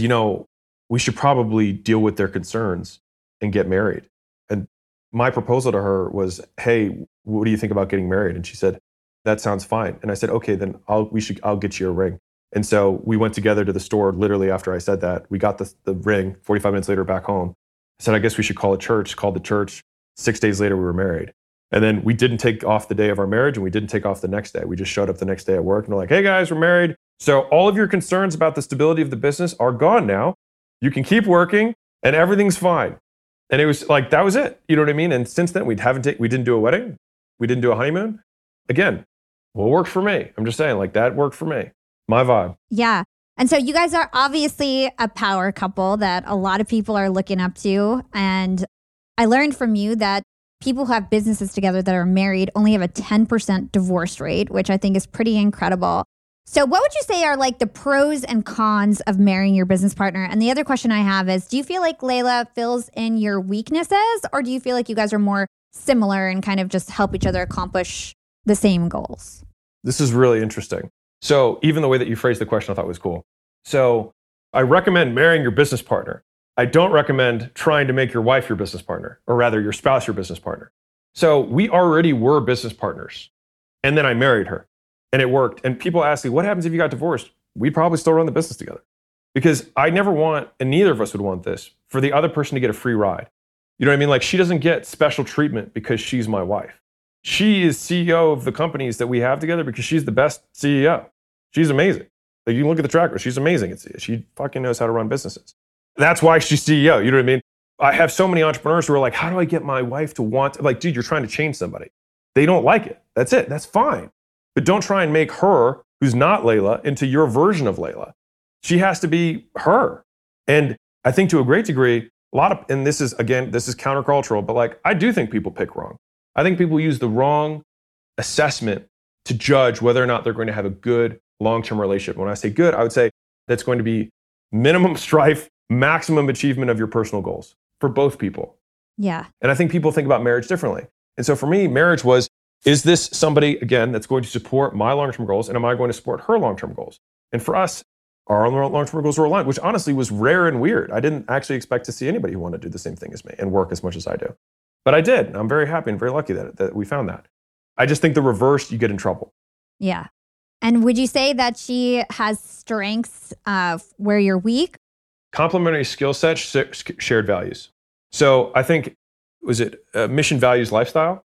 we should probably deal with their concerns and get married. And my proposal to her was, hey, what do you think about getting married? And she said, that sounds fine. And I said, okay, then I'll get you a ring. And so we went together to the store literally after I said that. We got the ring 45 minutes later back home. I said, I guess we should call a church. Called the church. 6 days later, we were married. And then we didn't take off the day of our marriage and we didn't take off the next day. We just showed up the next day at work and we're like, hey guys, we're married. So all of your concerns about the stability of the business are gone now. You can keep working and everything's fine. And it was like, that was it. You know what I mean? And since then, we didn't do a wedding. We didn't do a honeymoon. Again, what worked for me? I'm just saying, like that worked for me. My vibe. Yeah. And so you guys are obviously a power couple that a lot of people are looking up to. And I learned from you that people who have businesses together that are married only have a 10% divorce rate, which I think is pretty incredible. So what would you say are like the pros and cons of marrying your business partner? And the other question I have is, do you feel like Layla fills in your weaknesses, or do you feel like you guys are more similar and kind of just help each other accomplish the same goals? This is really interesting. So even the way that you phrased the question I thought was cool. So I recommend marrying your business partner. I don't recommend trying to make your wife your business partner, or rather your spouse your business partner. So we already were business partners. And then I married her and it worked. And people ask me, what happens if you got divorced? We'd probably still run the business together. Because I never want, and neither of us would want this, for the other person to get a free ride. You know what I mean? Like she doesn't get special treatment because she's my wife. She is CEO of the companies that we have together because she's the best CEO. She's amazing. Like you can look at the tracker, she's amazing. She fucking knows how to run businesses. That's why she's CEO. You know what I mean? I have so many entrepreneurs who are like, how do I get my wife to want, like, dude, you're trying to change somebody. They don't like it. That's it. That's fine. But don't try and make her, who's not Layla, into your version of Layla. She has to be her. And I think to a great degree, and this is countercultural, but like, I do think people pick wrong. I think people use the wrong assessment to judge whether or not they're going to have a good long-term relationship. When I say good, I would say that's going to be minimum strife, maximum achievement of your personal goals for both people. Yeah. And I think people think about marriage differently. And so for me, marriage was, is this somebody, again, that's going to support my long-term goals? And am I going to support her long-term goals? And for us, our long-term goals were aligned, which honestly was rare and weird. I didn't actually expect to see anybody who wanted to do the same thing as me and work as much as I do. But I did. And I'm very happy and very lucky that we found that. I just think the reverse, you get in trouble. Yeah. And would you say that she has strengths where you're weak? Complementary skill sets, shared values. So I think, mission, values, lifestyle?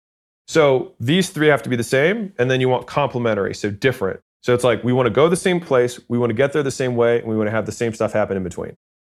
So these three have to be the same, and then you want complementary, so different. So it's like, we want to go the same place, we want to get there the same way, and we want to have the same stuff happen in between,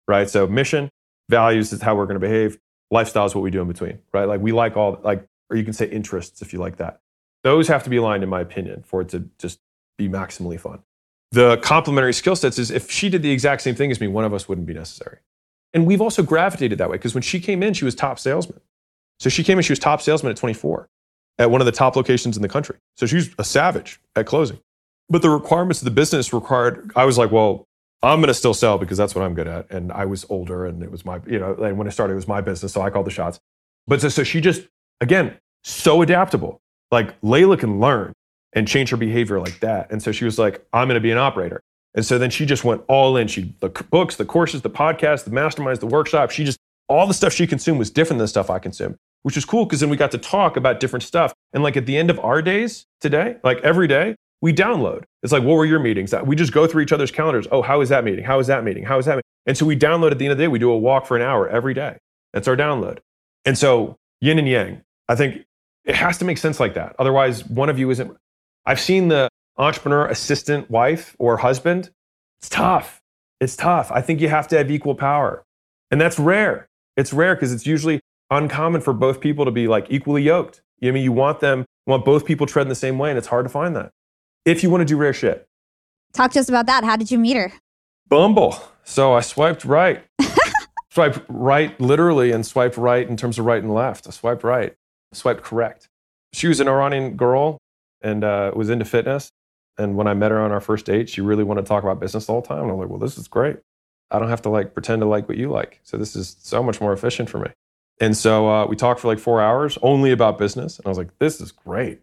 right? So mission, values is how we're going to behave. Lifestyle is what we do in between, right? Like we like all, like, or you can say interests if you like that. Those have to be aligned, in my opinion, for it to just be maximally fun. The complementary skill sets is if she did the exact same thing as me, one of us wouldn't be necessary. And we've also gravitated that way because when she came in, she was top salesman. So she came in, she was top salesman at 24 at one of the top locations in the country. So she was a savage at closing. But the requirements of the business required, I was like, well, I'm going to still sell because that's what I'm good at. And I was older and it was my, and when I started, it was my business. So I called the shots. But so she just, again, so adaptable. Like Layla can learn and change her behavior like that. And so she was like, I'm going to be an operator. And so then she just went all in. The books, the courses, the podcasts, the masterminds, the workshops, all the stuff she consumed was different than the stuff I consumed, which was cool because then we got to talk about different stuff. And like at the end of our days today, like every day, we download. It's like, what were your meetings? We just go through each other's calendars. Oh, how is that meeting? How is that meeting? How is that meeting? And so we download at the end of the day. We do a walk for an hour every day. That's our download. And so yin and yang, I think it has to make sense like that. Otherwise, one of you isn't. I've seen the entrepreneur assistant wife or husband. It's tough. It's tough. I think you have to have equal power. And that's rare. It's rare because it's usually uncommon for both people to be like equally yoked. You want both people treading the same way, and it's hard to find that. If you want to do rare shit. Talk to us about that. How did you meet her? Bumble. So I swiped right. Swiped right literally and swiped right in terms of right and left. I swiped right. Swiped correct. She was an Iranian girl and was into fitness. And when I met her on our first date, she really wanted to talk about business the whole time. And I'm like, well, this is great. I don't have to like pretend to like what you like. So this is so much more efficient for me. And so we talked for like 4 hours only about business. And I was like, this is great.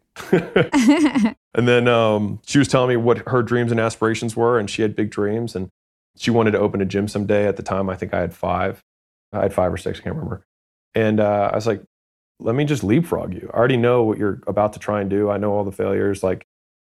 And then she was telling me what her dreams and aspirations were. And she had big dreams. And she wanted to open a gym someday. At the time, I think I had 5. I had 5 or 6, I can't remember. And I was like, let me just leapfrog you. I already know what you're about to try and do. I know all the failures. Like,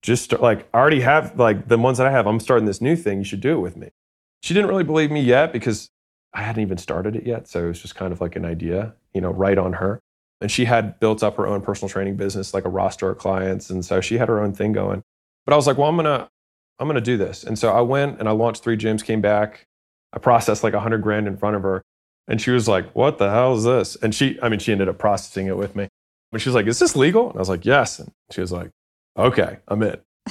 I already have like the ones that I have. I'm starting this new thing. You should do it with me. She didn't really believe me yet because I hadn't even started it yet. So it was just kind of like an idea, right on her. And she had built up her own personal training business, like a roster of clients. And so she had her own thing going. But I was like, well, I'm going to do this. And so I went and I launched 3 gyms, came back. I processed like $100,000 in front of her. And she was like, what the hell is this? And she ended up processing it with me. But she was like, is this legal? And I was like, yes. And she was like, okay, I'm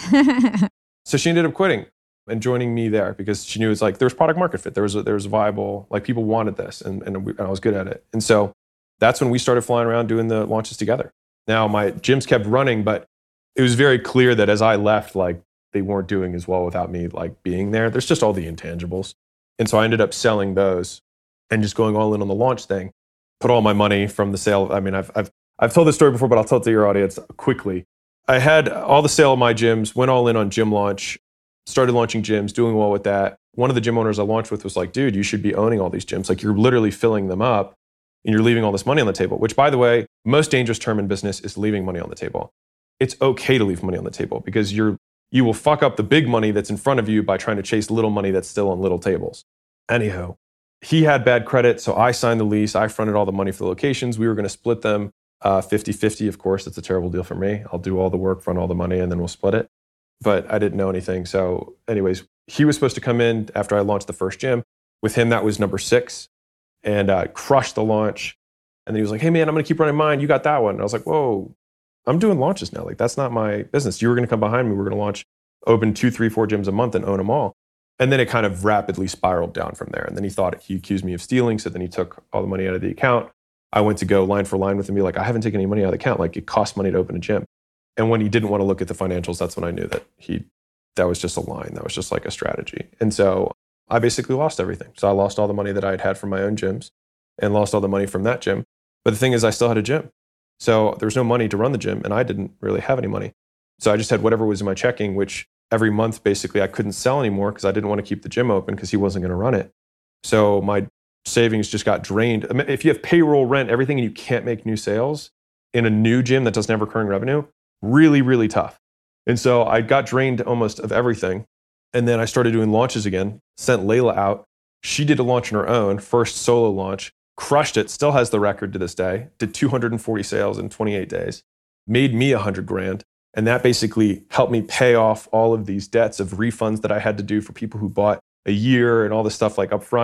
in. So she ended up quitting and joining me there because she knew it's like, there was product market fit. There was a viable, like people wanted this and I was good at it. And so that's when we started flying around doing the launches together. Now my gyms kept running, but it was very clear that as I left, like they weren't doing as well without me like being there. There's just all the intangibles. And so I ended up selling those and just going all in on the launch thing. Put all my money from the sale. I mean, I've told this story before, but I'll tell it to your audience quickly. I had all the sale of my gyms, went all in on gym launch, started launching gyms, doing well with that. One of the gym owners I launched with was like, dude, you should be owning all these gyms. Like you're literally filling them up and you're leaving all this money on the table, which by the way, most dangerous term in business is leaving money on the table. It's okay to leave money on the table because you will fuck up the big money that's in front of you by trying to chase little money that's still on little tables. Anyhow, he had bad credit, so I signed the lease. I fronted all the money for the locations. We were going to split them 50-50. Of course, it's a terrible deal for me. I'll do all the work, front all the money, and then we'll split it. But I didn't know anything. So anyways, he was supposed to come in after I launched the first gym. With him, that was number 6 and crushed the launch. And then he was like, hey man, I'm going to keep running mine. You got that one. And I was like, whoa, I'm doing launches now. Like that's not my business. You were going to come behind me. We're going to open 2, 3, 4 gyms a month and own them all. And then it kind of rapidly spiraled down from there. And then he accused me of stealing. So then he took all the money out of the account. I went to go line for line with him and be like, I haven't taken any money out of the account. Like it costs money to open a gym. And when he didn't want to look at the financials, that's when I knew that that was just a line. That was just like a strategy. And so I basically lost everything. So I lost all the money that I had from my own gyms and lost all the money from that gym. But the thing is, I still had a gym. So there was no money to run the gym and I didn't really have any money. So I just had whatever was in my checking, which every month, basically, I couldn't sell anymore because I didn't want to keep the gym open because he wasn't going to run it. So my savings just got drained. I mean, if you have payroll, rent, everything, and you can't make new sales in a new gym that doesn't have recurring revenue, really, really tough. And so I got drained almost of everything. And then I started doing launches again, sent Layla out. She did a launch on her own, first solo launch, crushed it, still has the record to this day, did 240 sales in 28 days, made me $100,000. And that basically helped me pay off all of these debts of refunds that I had to do for people who bought a year and all this stuff like up front.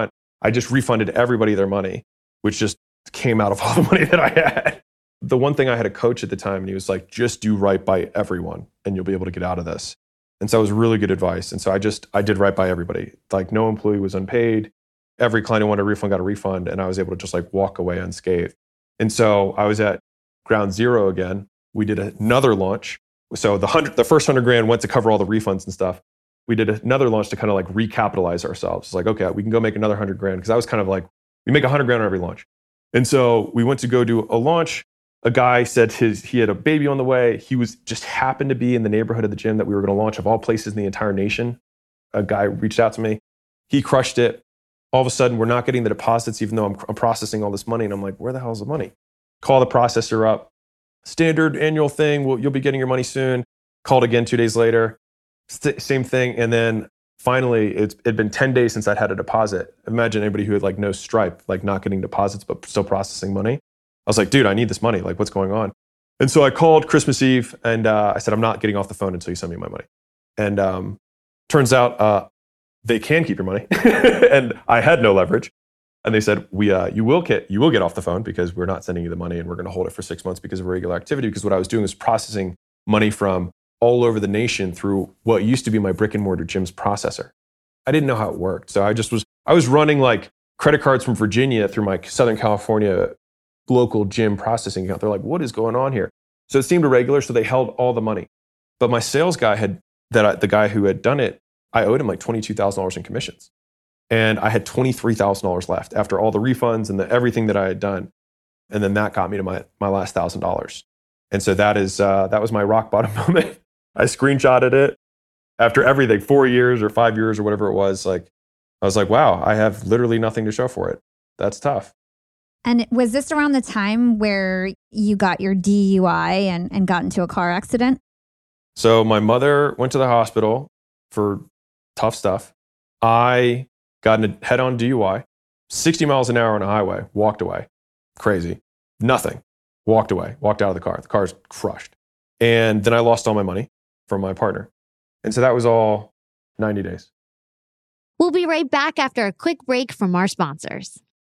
I just refunded everybody their money, which just came out of all the money that I had. The one thing, I had a coach at the time and he was like, just do right by everyone and you'll be able to get out of this. And so it was really good advice. And so I did right by everybody. Like no employee was unpaid. Every client who wanted a refund got a refund, and I was able to just like walk away unscathed. And so I was at ground zero again. We did another launch. So the first $100,000 went to cover all the refunds and stuff. We did another launch to kind of like recapitalize ourselves. It's like, okay, we can go make another $100,000, because I was kind of like, we make $100,000 on every launch. And so we went to go do a launch. A guy said he had a baby on the way. He was just happened to be in the neighborhood of the gym that we were going to launch, of all places in the entire nation. A guy reached out to me. He crushed it. All of a sudden, we're not getting the deposits, even though I'm processing all this money. And I'm like, where the hell is the money? Call the processor up. Standard annual thing. You'll be getting your money soon. Called again 2 days later. Same thing. And then finally, it'd been 10 days since I'd had a deposit. Imagine anybody who had like no Stripe, like not getting deposits, but still processing money. I was like, dude, I need this money. Like, what's going on? And so I called Christmas Eve and I said, I'm not getting off the phone until you send me my money. And turns out they can keep your money. And I had no leverage. And they said, you will get off the phone, because we're not sending you the money and we're going to hold it for 6 months because of regular activity. Because what I was doing was processing money from all over the nation through what used to be my brick and mortar gym's processor. I didn't know how it worked. So I was running like credit cards from Virginia through my Southern California local gym processing account. They're like, what is going on here? So it seemed irregular. So they held all the money. But my sales guy the guy who had done it, I owed him like $22,000 in commissions. And I had $23,000 left after all the refunds and everything that I had done. And then that got me to my last $1,000. And so that was my rock bottom moment. I screenshotted it after everything, 4 years or 5 years or whatever it was. Like, I was like, wow, I have literally nothing to show for it. That's tough. And was this around the time where you got your DUI and got into a car accident? So my mother went to the hospital for tough stuff. I got in a head-on DUI, 60 miles an hour on a highway, walked away. Crazy. Nothing. Walked away, walked out of the car. The car's crushed. And then I lost all my money from my partner. And so that was all 90 days. We'll be right back after a quick break from our sponsors.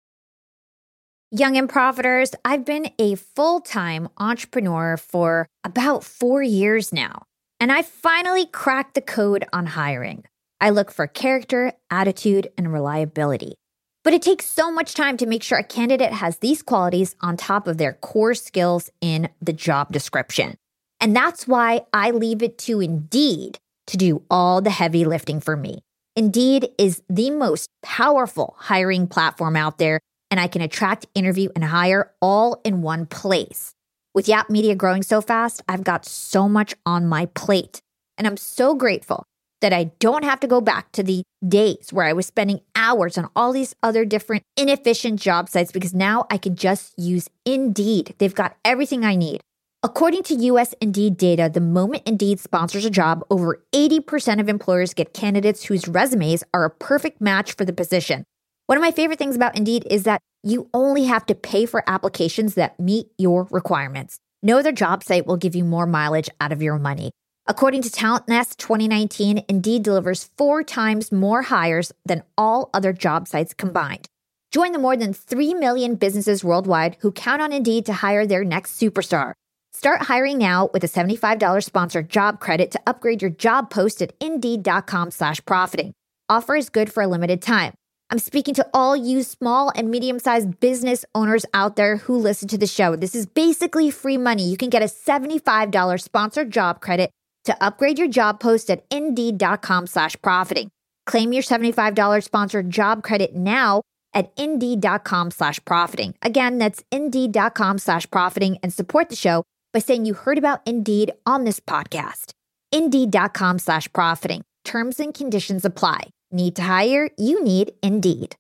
Young and Profiters, I've been a full-time entrepreneur for about 4 years now, and I finally cracked the code on hiring. I look for character, attitude, and reliability. But it takes so much time to make sure a candidate has these qualities on top of their core skills in the job description. And that's why I leave it to Indeed to do all the heavy lifting for me. Indeed is the most powerful hiring platform out there, and I can attract, interview, and hire all in one place. With Yap Media growing so fast, I've got so much on my plate. And I'm so grateful that I don't have to go back to the days where I was spending hours on all these other different inefficient job sites, because now I can just use Indeed. They've got everything I need. According to US Indeed data, the moment Indeed sponsors a job, over 80% of employers get candidates whose resumes are a perfect match for the position. One of my favorite things about Indeed is that you only have to pay for applications that meet your requirements. No other job site will give you more mileage out of your money. According to Talent Nest 2019, Indeed delivers 4 times more hires than all other job sites combined. Join the more than 3 million businesses worldwide who count on Indeed to hire their next superstar. Start hiring now with a $75 sponsored job credit to upgrade your job post at Indeed.com/profiting. Offer is good for a limited time. I'm speaking to all you small and medium-sized business owners out there who listen to the show. This is basically free money. You can get a $75 sponsored job credit to upgrade your job post at Indeed.com/profiting. Claim your $75 sponsored job credit now at Indeed.com/profiting. Again, that's Indeed.com/profiting, and support the show by saying you heard about Indeed on this podcast. Indeed.com/profiting. Terms and conditions apply. Need to hire? You need Indeed.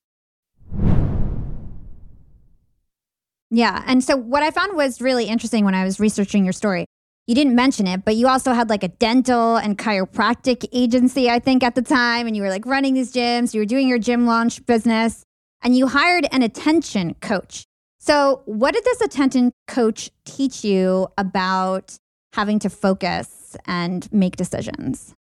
Yeah. And so what I found was really interesting when I was researching your story, you didn't mention it, but you also had like a dental and chiropractic agency, I think, at the time. And you were like running these gyms, you were doing your gym launch business, and you hired an attention coach. So what did this attention coach teach you about having to focus and make decisions?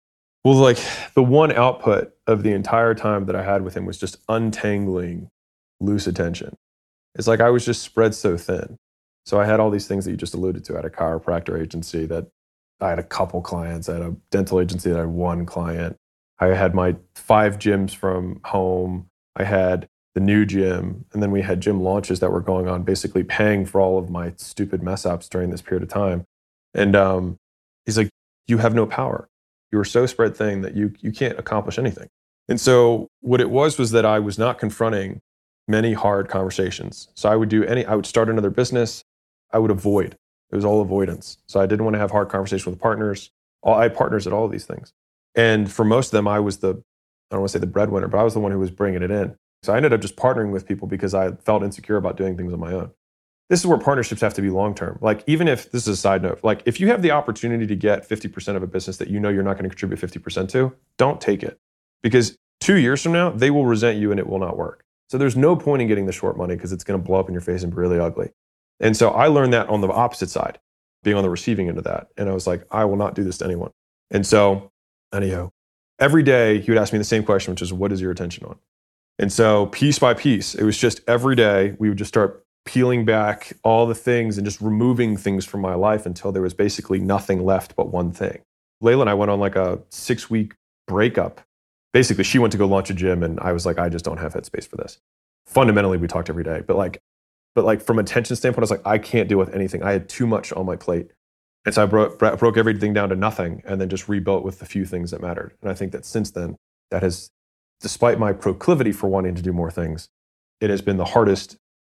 Well, like the one output of the entire time that I had with him was just untangling loose attention. It's like I was just spread so thin. So I had all these things that you just alluded to. I had a chiropractor agency that I had a couple clients. I had a dental agency that I had one client. I had my 5 gyms from home. I had the new gym. And then we had gym launches that were going on, basically paying for all of my stupid mess ups during this period of time. And he's like, you have no power. You were so spread thin that you can't accomplish anything. And so what it was that I was not confronting many hard conversations. So I would start another business. I would avoid. It was all avoidance. So I didn't want to have hard conversations with partners. I had partners at all of these things. And for most of them, I was I don't want to say the breadwinner, but I was the one who was bringing it in. So I ended up just partnering with people because I felt insecure about doing things on my own. This is where partnerships have to be long-term. Like even if, this is a side note, like if you have the opportunity to get 50% of a business that you know you're not going to contribute 50% to, don't take it. Because 2 years from now, they will resent you and it will not work. So there's no point in getting the short money because it's going to blow up in your face and be really ugly. And so I learned that on the opposite side, being on the receiving end of that. And I was like, I will not do this to anyone. And so anyhow, every day he would ask me the same question, which is, what is your attention on? And so piece by piece, it was just every day we would just start peeling back all the things and just removing things from my life until there was basically nothing left but one thing. Layla and I went on like a 6-week breakup. Basically, she went to go launch a gym and I was like, I just don't have headspace for this. Fundamentally, we talked every day, but like from attention standpoint, I was like, I can't deal with anything. I had too much on my plate. And so I broke everything down to nothing and then just rebuilt with the few things that mattered. And I think that since then, that has, despite my proclivity for wanting to do more things, it has been the hardest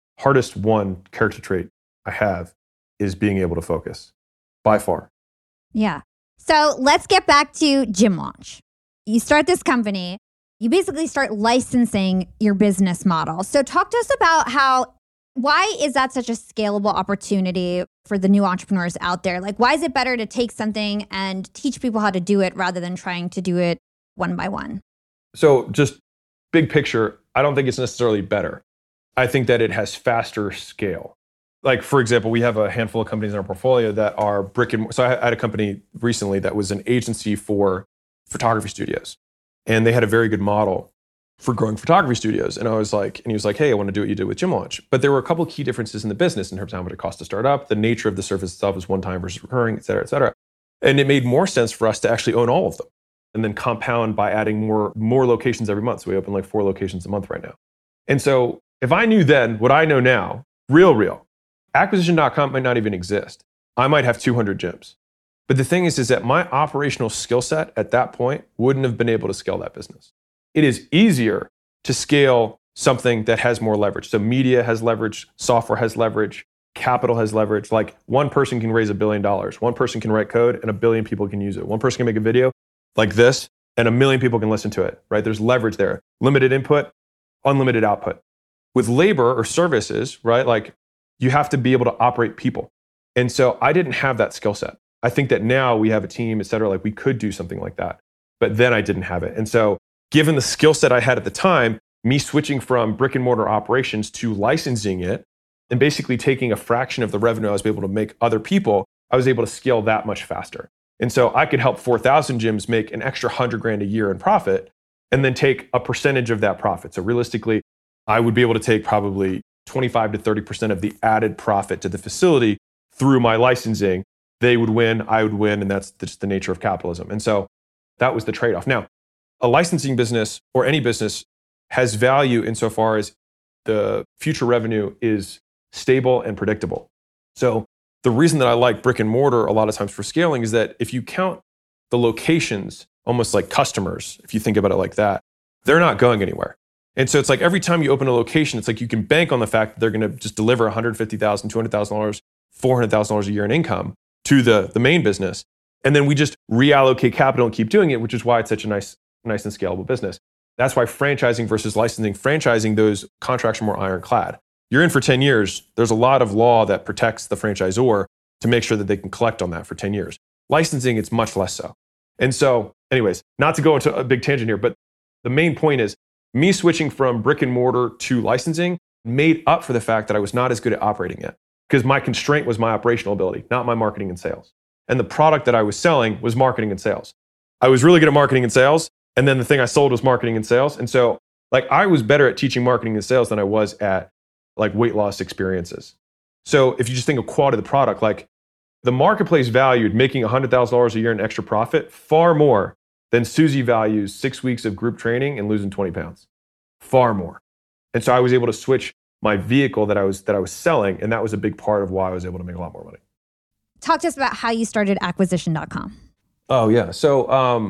one character trait I have is being able to focus by far. Yeah. So let's get back to Gym Launch. You start this company, you basically start licensing your business model. So talk to us about why is that such a scalable opportunity for the new entrepreneurs out there? Like, why is it better to take something and teach people how to do it rather than trying to do it one by one? So just big picture, I don't think it's necessarily better. I think that it has faster scale. Like, for example, we have a handful of companies in our portfolio that are brick and mortar. So I had a company recently that was an agency for photography studios. And they had a very good model for growing photography studios. And he was like, hey, I want to do what you did with Gym Launch. But there were a couple of key differences in the business in terms of how much it costs to start up, the nature of the service itself is one time versus recurring, et cetera, et cetera. And it made more sense for us to actually own all of them and then compound by adding more locations every month. So we open like 4 locations a month right now. And so if I knew then what I know now, real, acquisition.com might not even exist. I might have 200 gyms. But the thing is that my operational skill set at that point wouldn't have been able to scale that business. It is easier to scale something that has more leverage. So media has leverage, software has leverage, capital has leverage. Like one person can raise $1 billion. One person can write code and 1 billion people can use it. One person can make a video like this and 1 million people can listen to it, right? There's leverage there. Limited input, unlimited output. With labor or services, right? Like you have to be able to operate people. And so I didn't have that skill set. I think that now we have a team, et cetera, like we could do something like that. But then I didn't have it. And so given the skill set I had at the time, me switching from brick and mortar operations to licensing it and basically taking a fraction of the revenue I was able to make other people, I was able to scale that much faster. And so I could help 4,000 gyms make an extra $100,000 a year in profit and then take a percentage of that profit. So realistically, I would be able to take probably 25 to 30% of the added profit to the facility through my licensing. They would win, I would win, and that's just the nature of capitalism. And so that was the trade-off. Now, a licensing business or any business has value insofar as the future revenue is stable and predictable. So the reason that I like brick and mortar a lot of times for scaling is that if you count the locations almost like customers, if you think about it like that, they're not going anywhere. And so it's like every time you open a location, it's like you can bank on the fact that they're going to just deliver $150,000, $200,000, $400,000 a year in income to the main business. And then we just reallocate capital and keep doing it, which is why it's such a nice and scalable business. That's why franchising versus licensing, franchising, those contracts are more ironclad. You're in for 10 years. There's a lot of law that protects the franchisor to make sure that they can collect on that for 10 years. Licensing, it's much less so. And so anyways, not to go into a big tangent here, but the main point is me switching from brick and mortar to licensing made up for the fact that I was not as good at operating it because my constraint was my operational ability, not my marketing and sales. And the product that I was selling was marketing and sales. I was really good at marketing and sales. And then the thing I sold was marketing and sales. And so like I was better at teaching marketing and sales than I was at like weight loss experiences. So if you just think of quality of the product, like the marketplace valued making $100,000 a year in extra profit far more than Susie values 6 weeks of group training and losing 20 pounds. Far more. And so I was able to switch my vehicle that I was selling. And that was a big part of why I was able to make a lot more money. Talk to us about how you started acquisition.com. Oh, yeah. So,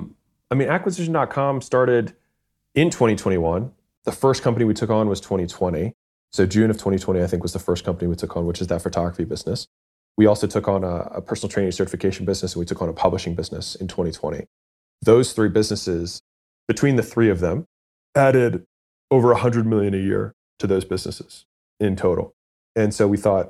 acquisition.com started in 2021. The first company we took on was 2020. So June of 2020, I think, was the first company we took on, which is that photography business. We also took on a personal training certification business, and we took on a publishing business in 2020. Those three businesses, between the three of them, added over $100 million a year to those businesses in total. And so we thought,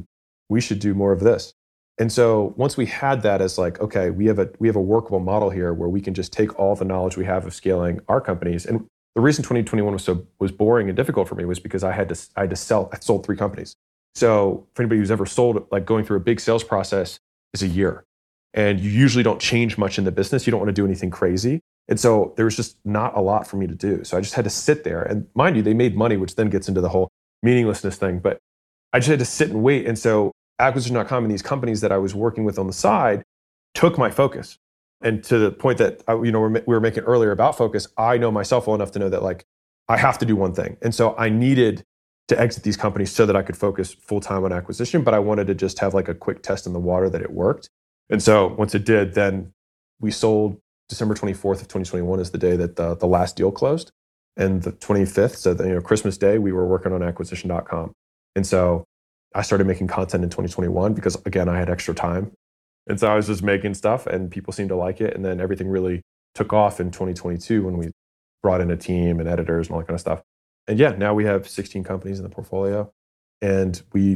we should do more of this. And so once we had that as like, okay, we have a workable model here where we can just take all the knowledge we have of scaling our companies. And the reason 2021 was boring and difficult for me was because I had to sell. I sold 3 companies. So for anybody who's ever sold, like going through a big sales process is a year. And you usually don't change much in the business. You don't want to do anything crazy. And so there was just not a lot for me to do. So I just had to sit there. And mind you, they made money, which then gets into the whole meaninglessness thing. But I just had to sit and wait. And so acquisition.com and these companies that I was working with on the side took my focus. And to the point that we were making earlier about focus, I know myself well enough to know that like I have to do one thing. And so I needed to exit these companies so that I could focus full time on acquisition, but I wanted to just have like a quick test in the water that it worked. And so once it did, then we sold. December 24th of 2021 is the day that the last deal closed. And the 25th, so Christmas Day, we were working on acquisition.com. And so I started making content in 2021 because, again, I had extra time. And so I was just making stuff and people seemed to like it. And then everything really took off in 2022 when we brought in a team and editors and all that kind of stuff. And yeah, now we have 16 companies in the portfolio. And we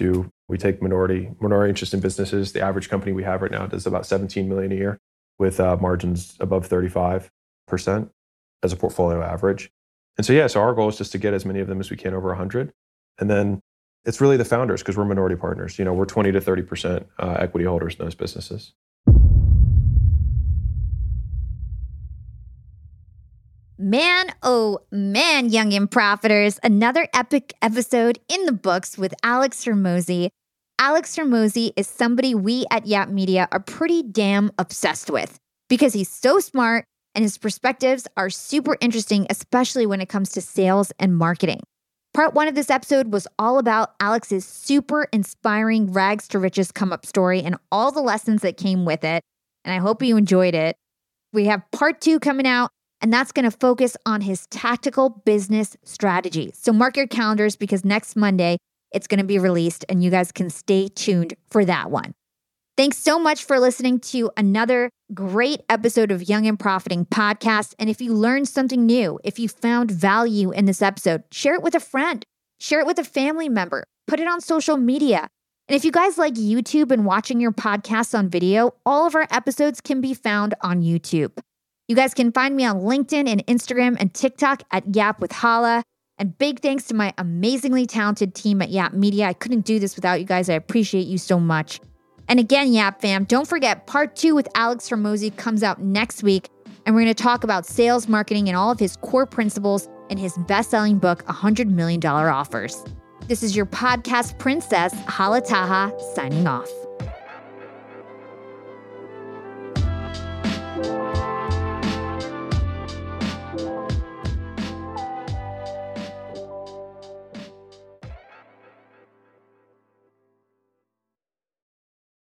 take minority interest in businesses. The average company we have right now does about $17 million a year with margins above 35% as a portfolio average. And so, so our goal is just to get as many of them as we can over 100. And then it's really the founders because we're minority partners. We're 20 to 30% equity holders in those businesses. Man, oh man, Young and Profiters, another epic episode in the books with Alex Hormozi. Alex Hormozi is somebody we at Yap Media are pretty damn obsessed with because he's so smart and his perspectives are super interesting, especially when it comes to sales and marketing. Part 1 of this episode was all about Alex's super inspiring rags to riches come up story and all the lessons that came with it. And I hope you enjoyed it. We have part 2 coming out, and that's going to focus on his tactical business strategy. So mark your calendars because next Monday, it's going to be released and you guys can stay tuned for that one. Thanks so much for listening to another great episode of Young and Profiting Podcast. And if you learned something new, if you found value in this episode, share it with a friend, share it with a family member, put it on social media. And if you guys like YouTube and watching your podcasts on video, all of our episodes can be found on YouTube. You guys can find me on LinkedIn and Instagram and TikTok at Yap with Hala. And big thanks to my amazingly talented team at Yap Media. I couldn't do this without you guys. I appreciate you so much. And again, Yap fam, don't forget part 2 with Alex Hormozi comes out next week. And we're going to talk about sales, marketing, and all of his core principles in his best-selling book, $100 Million Offers. This is your podcast princess, Hala Taha, signing off.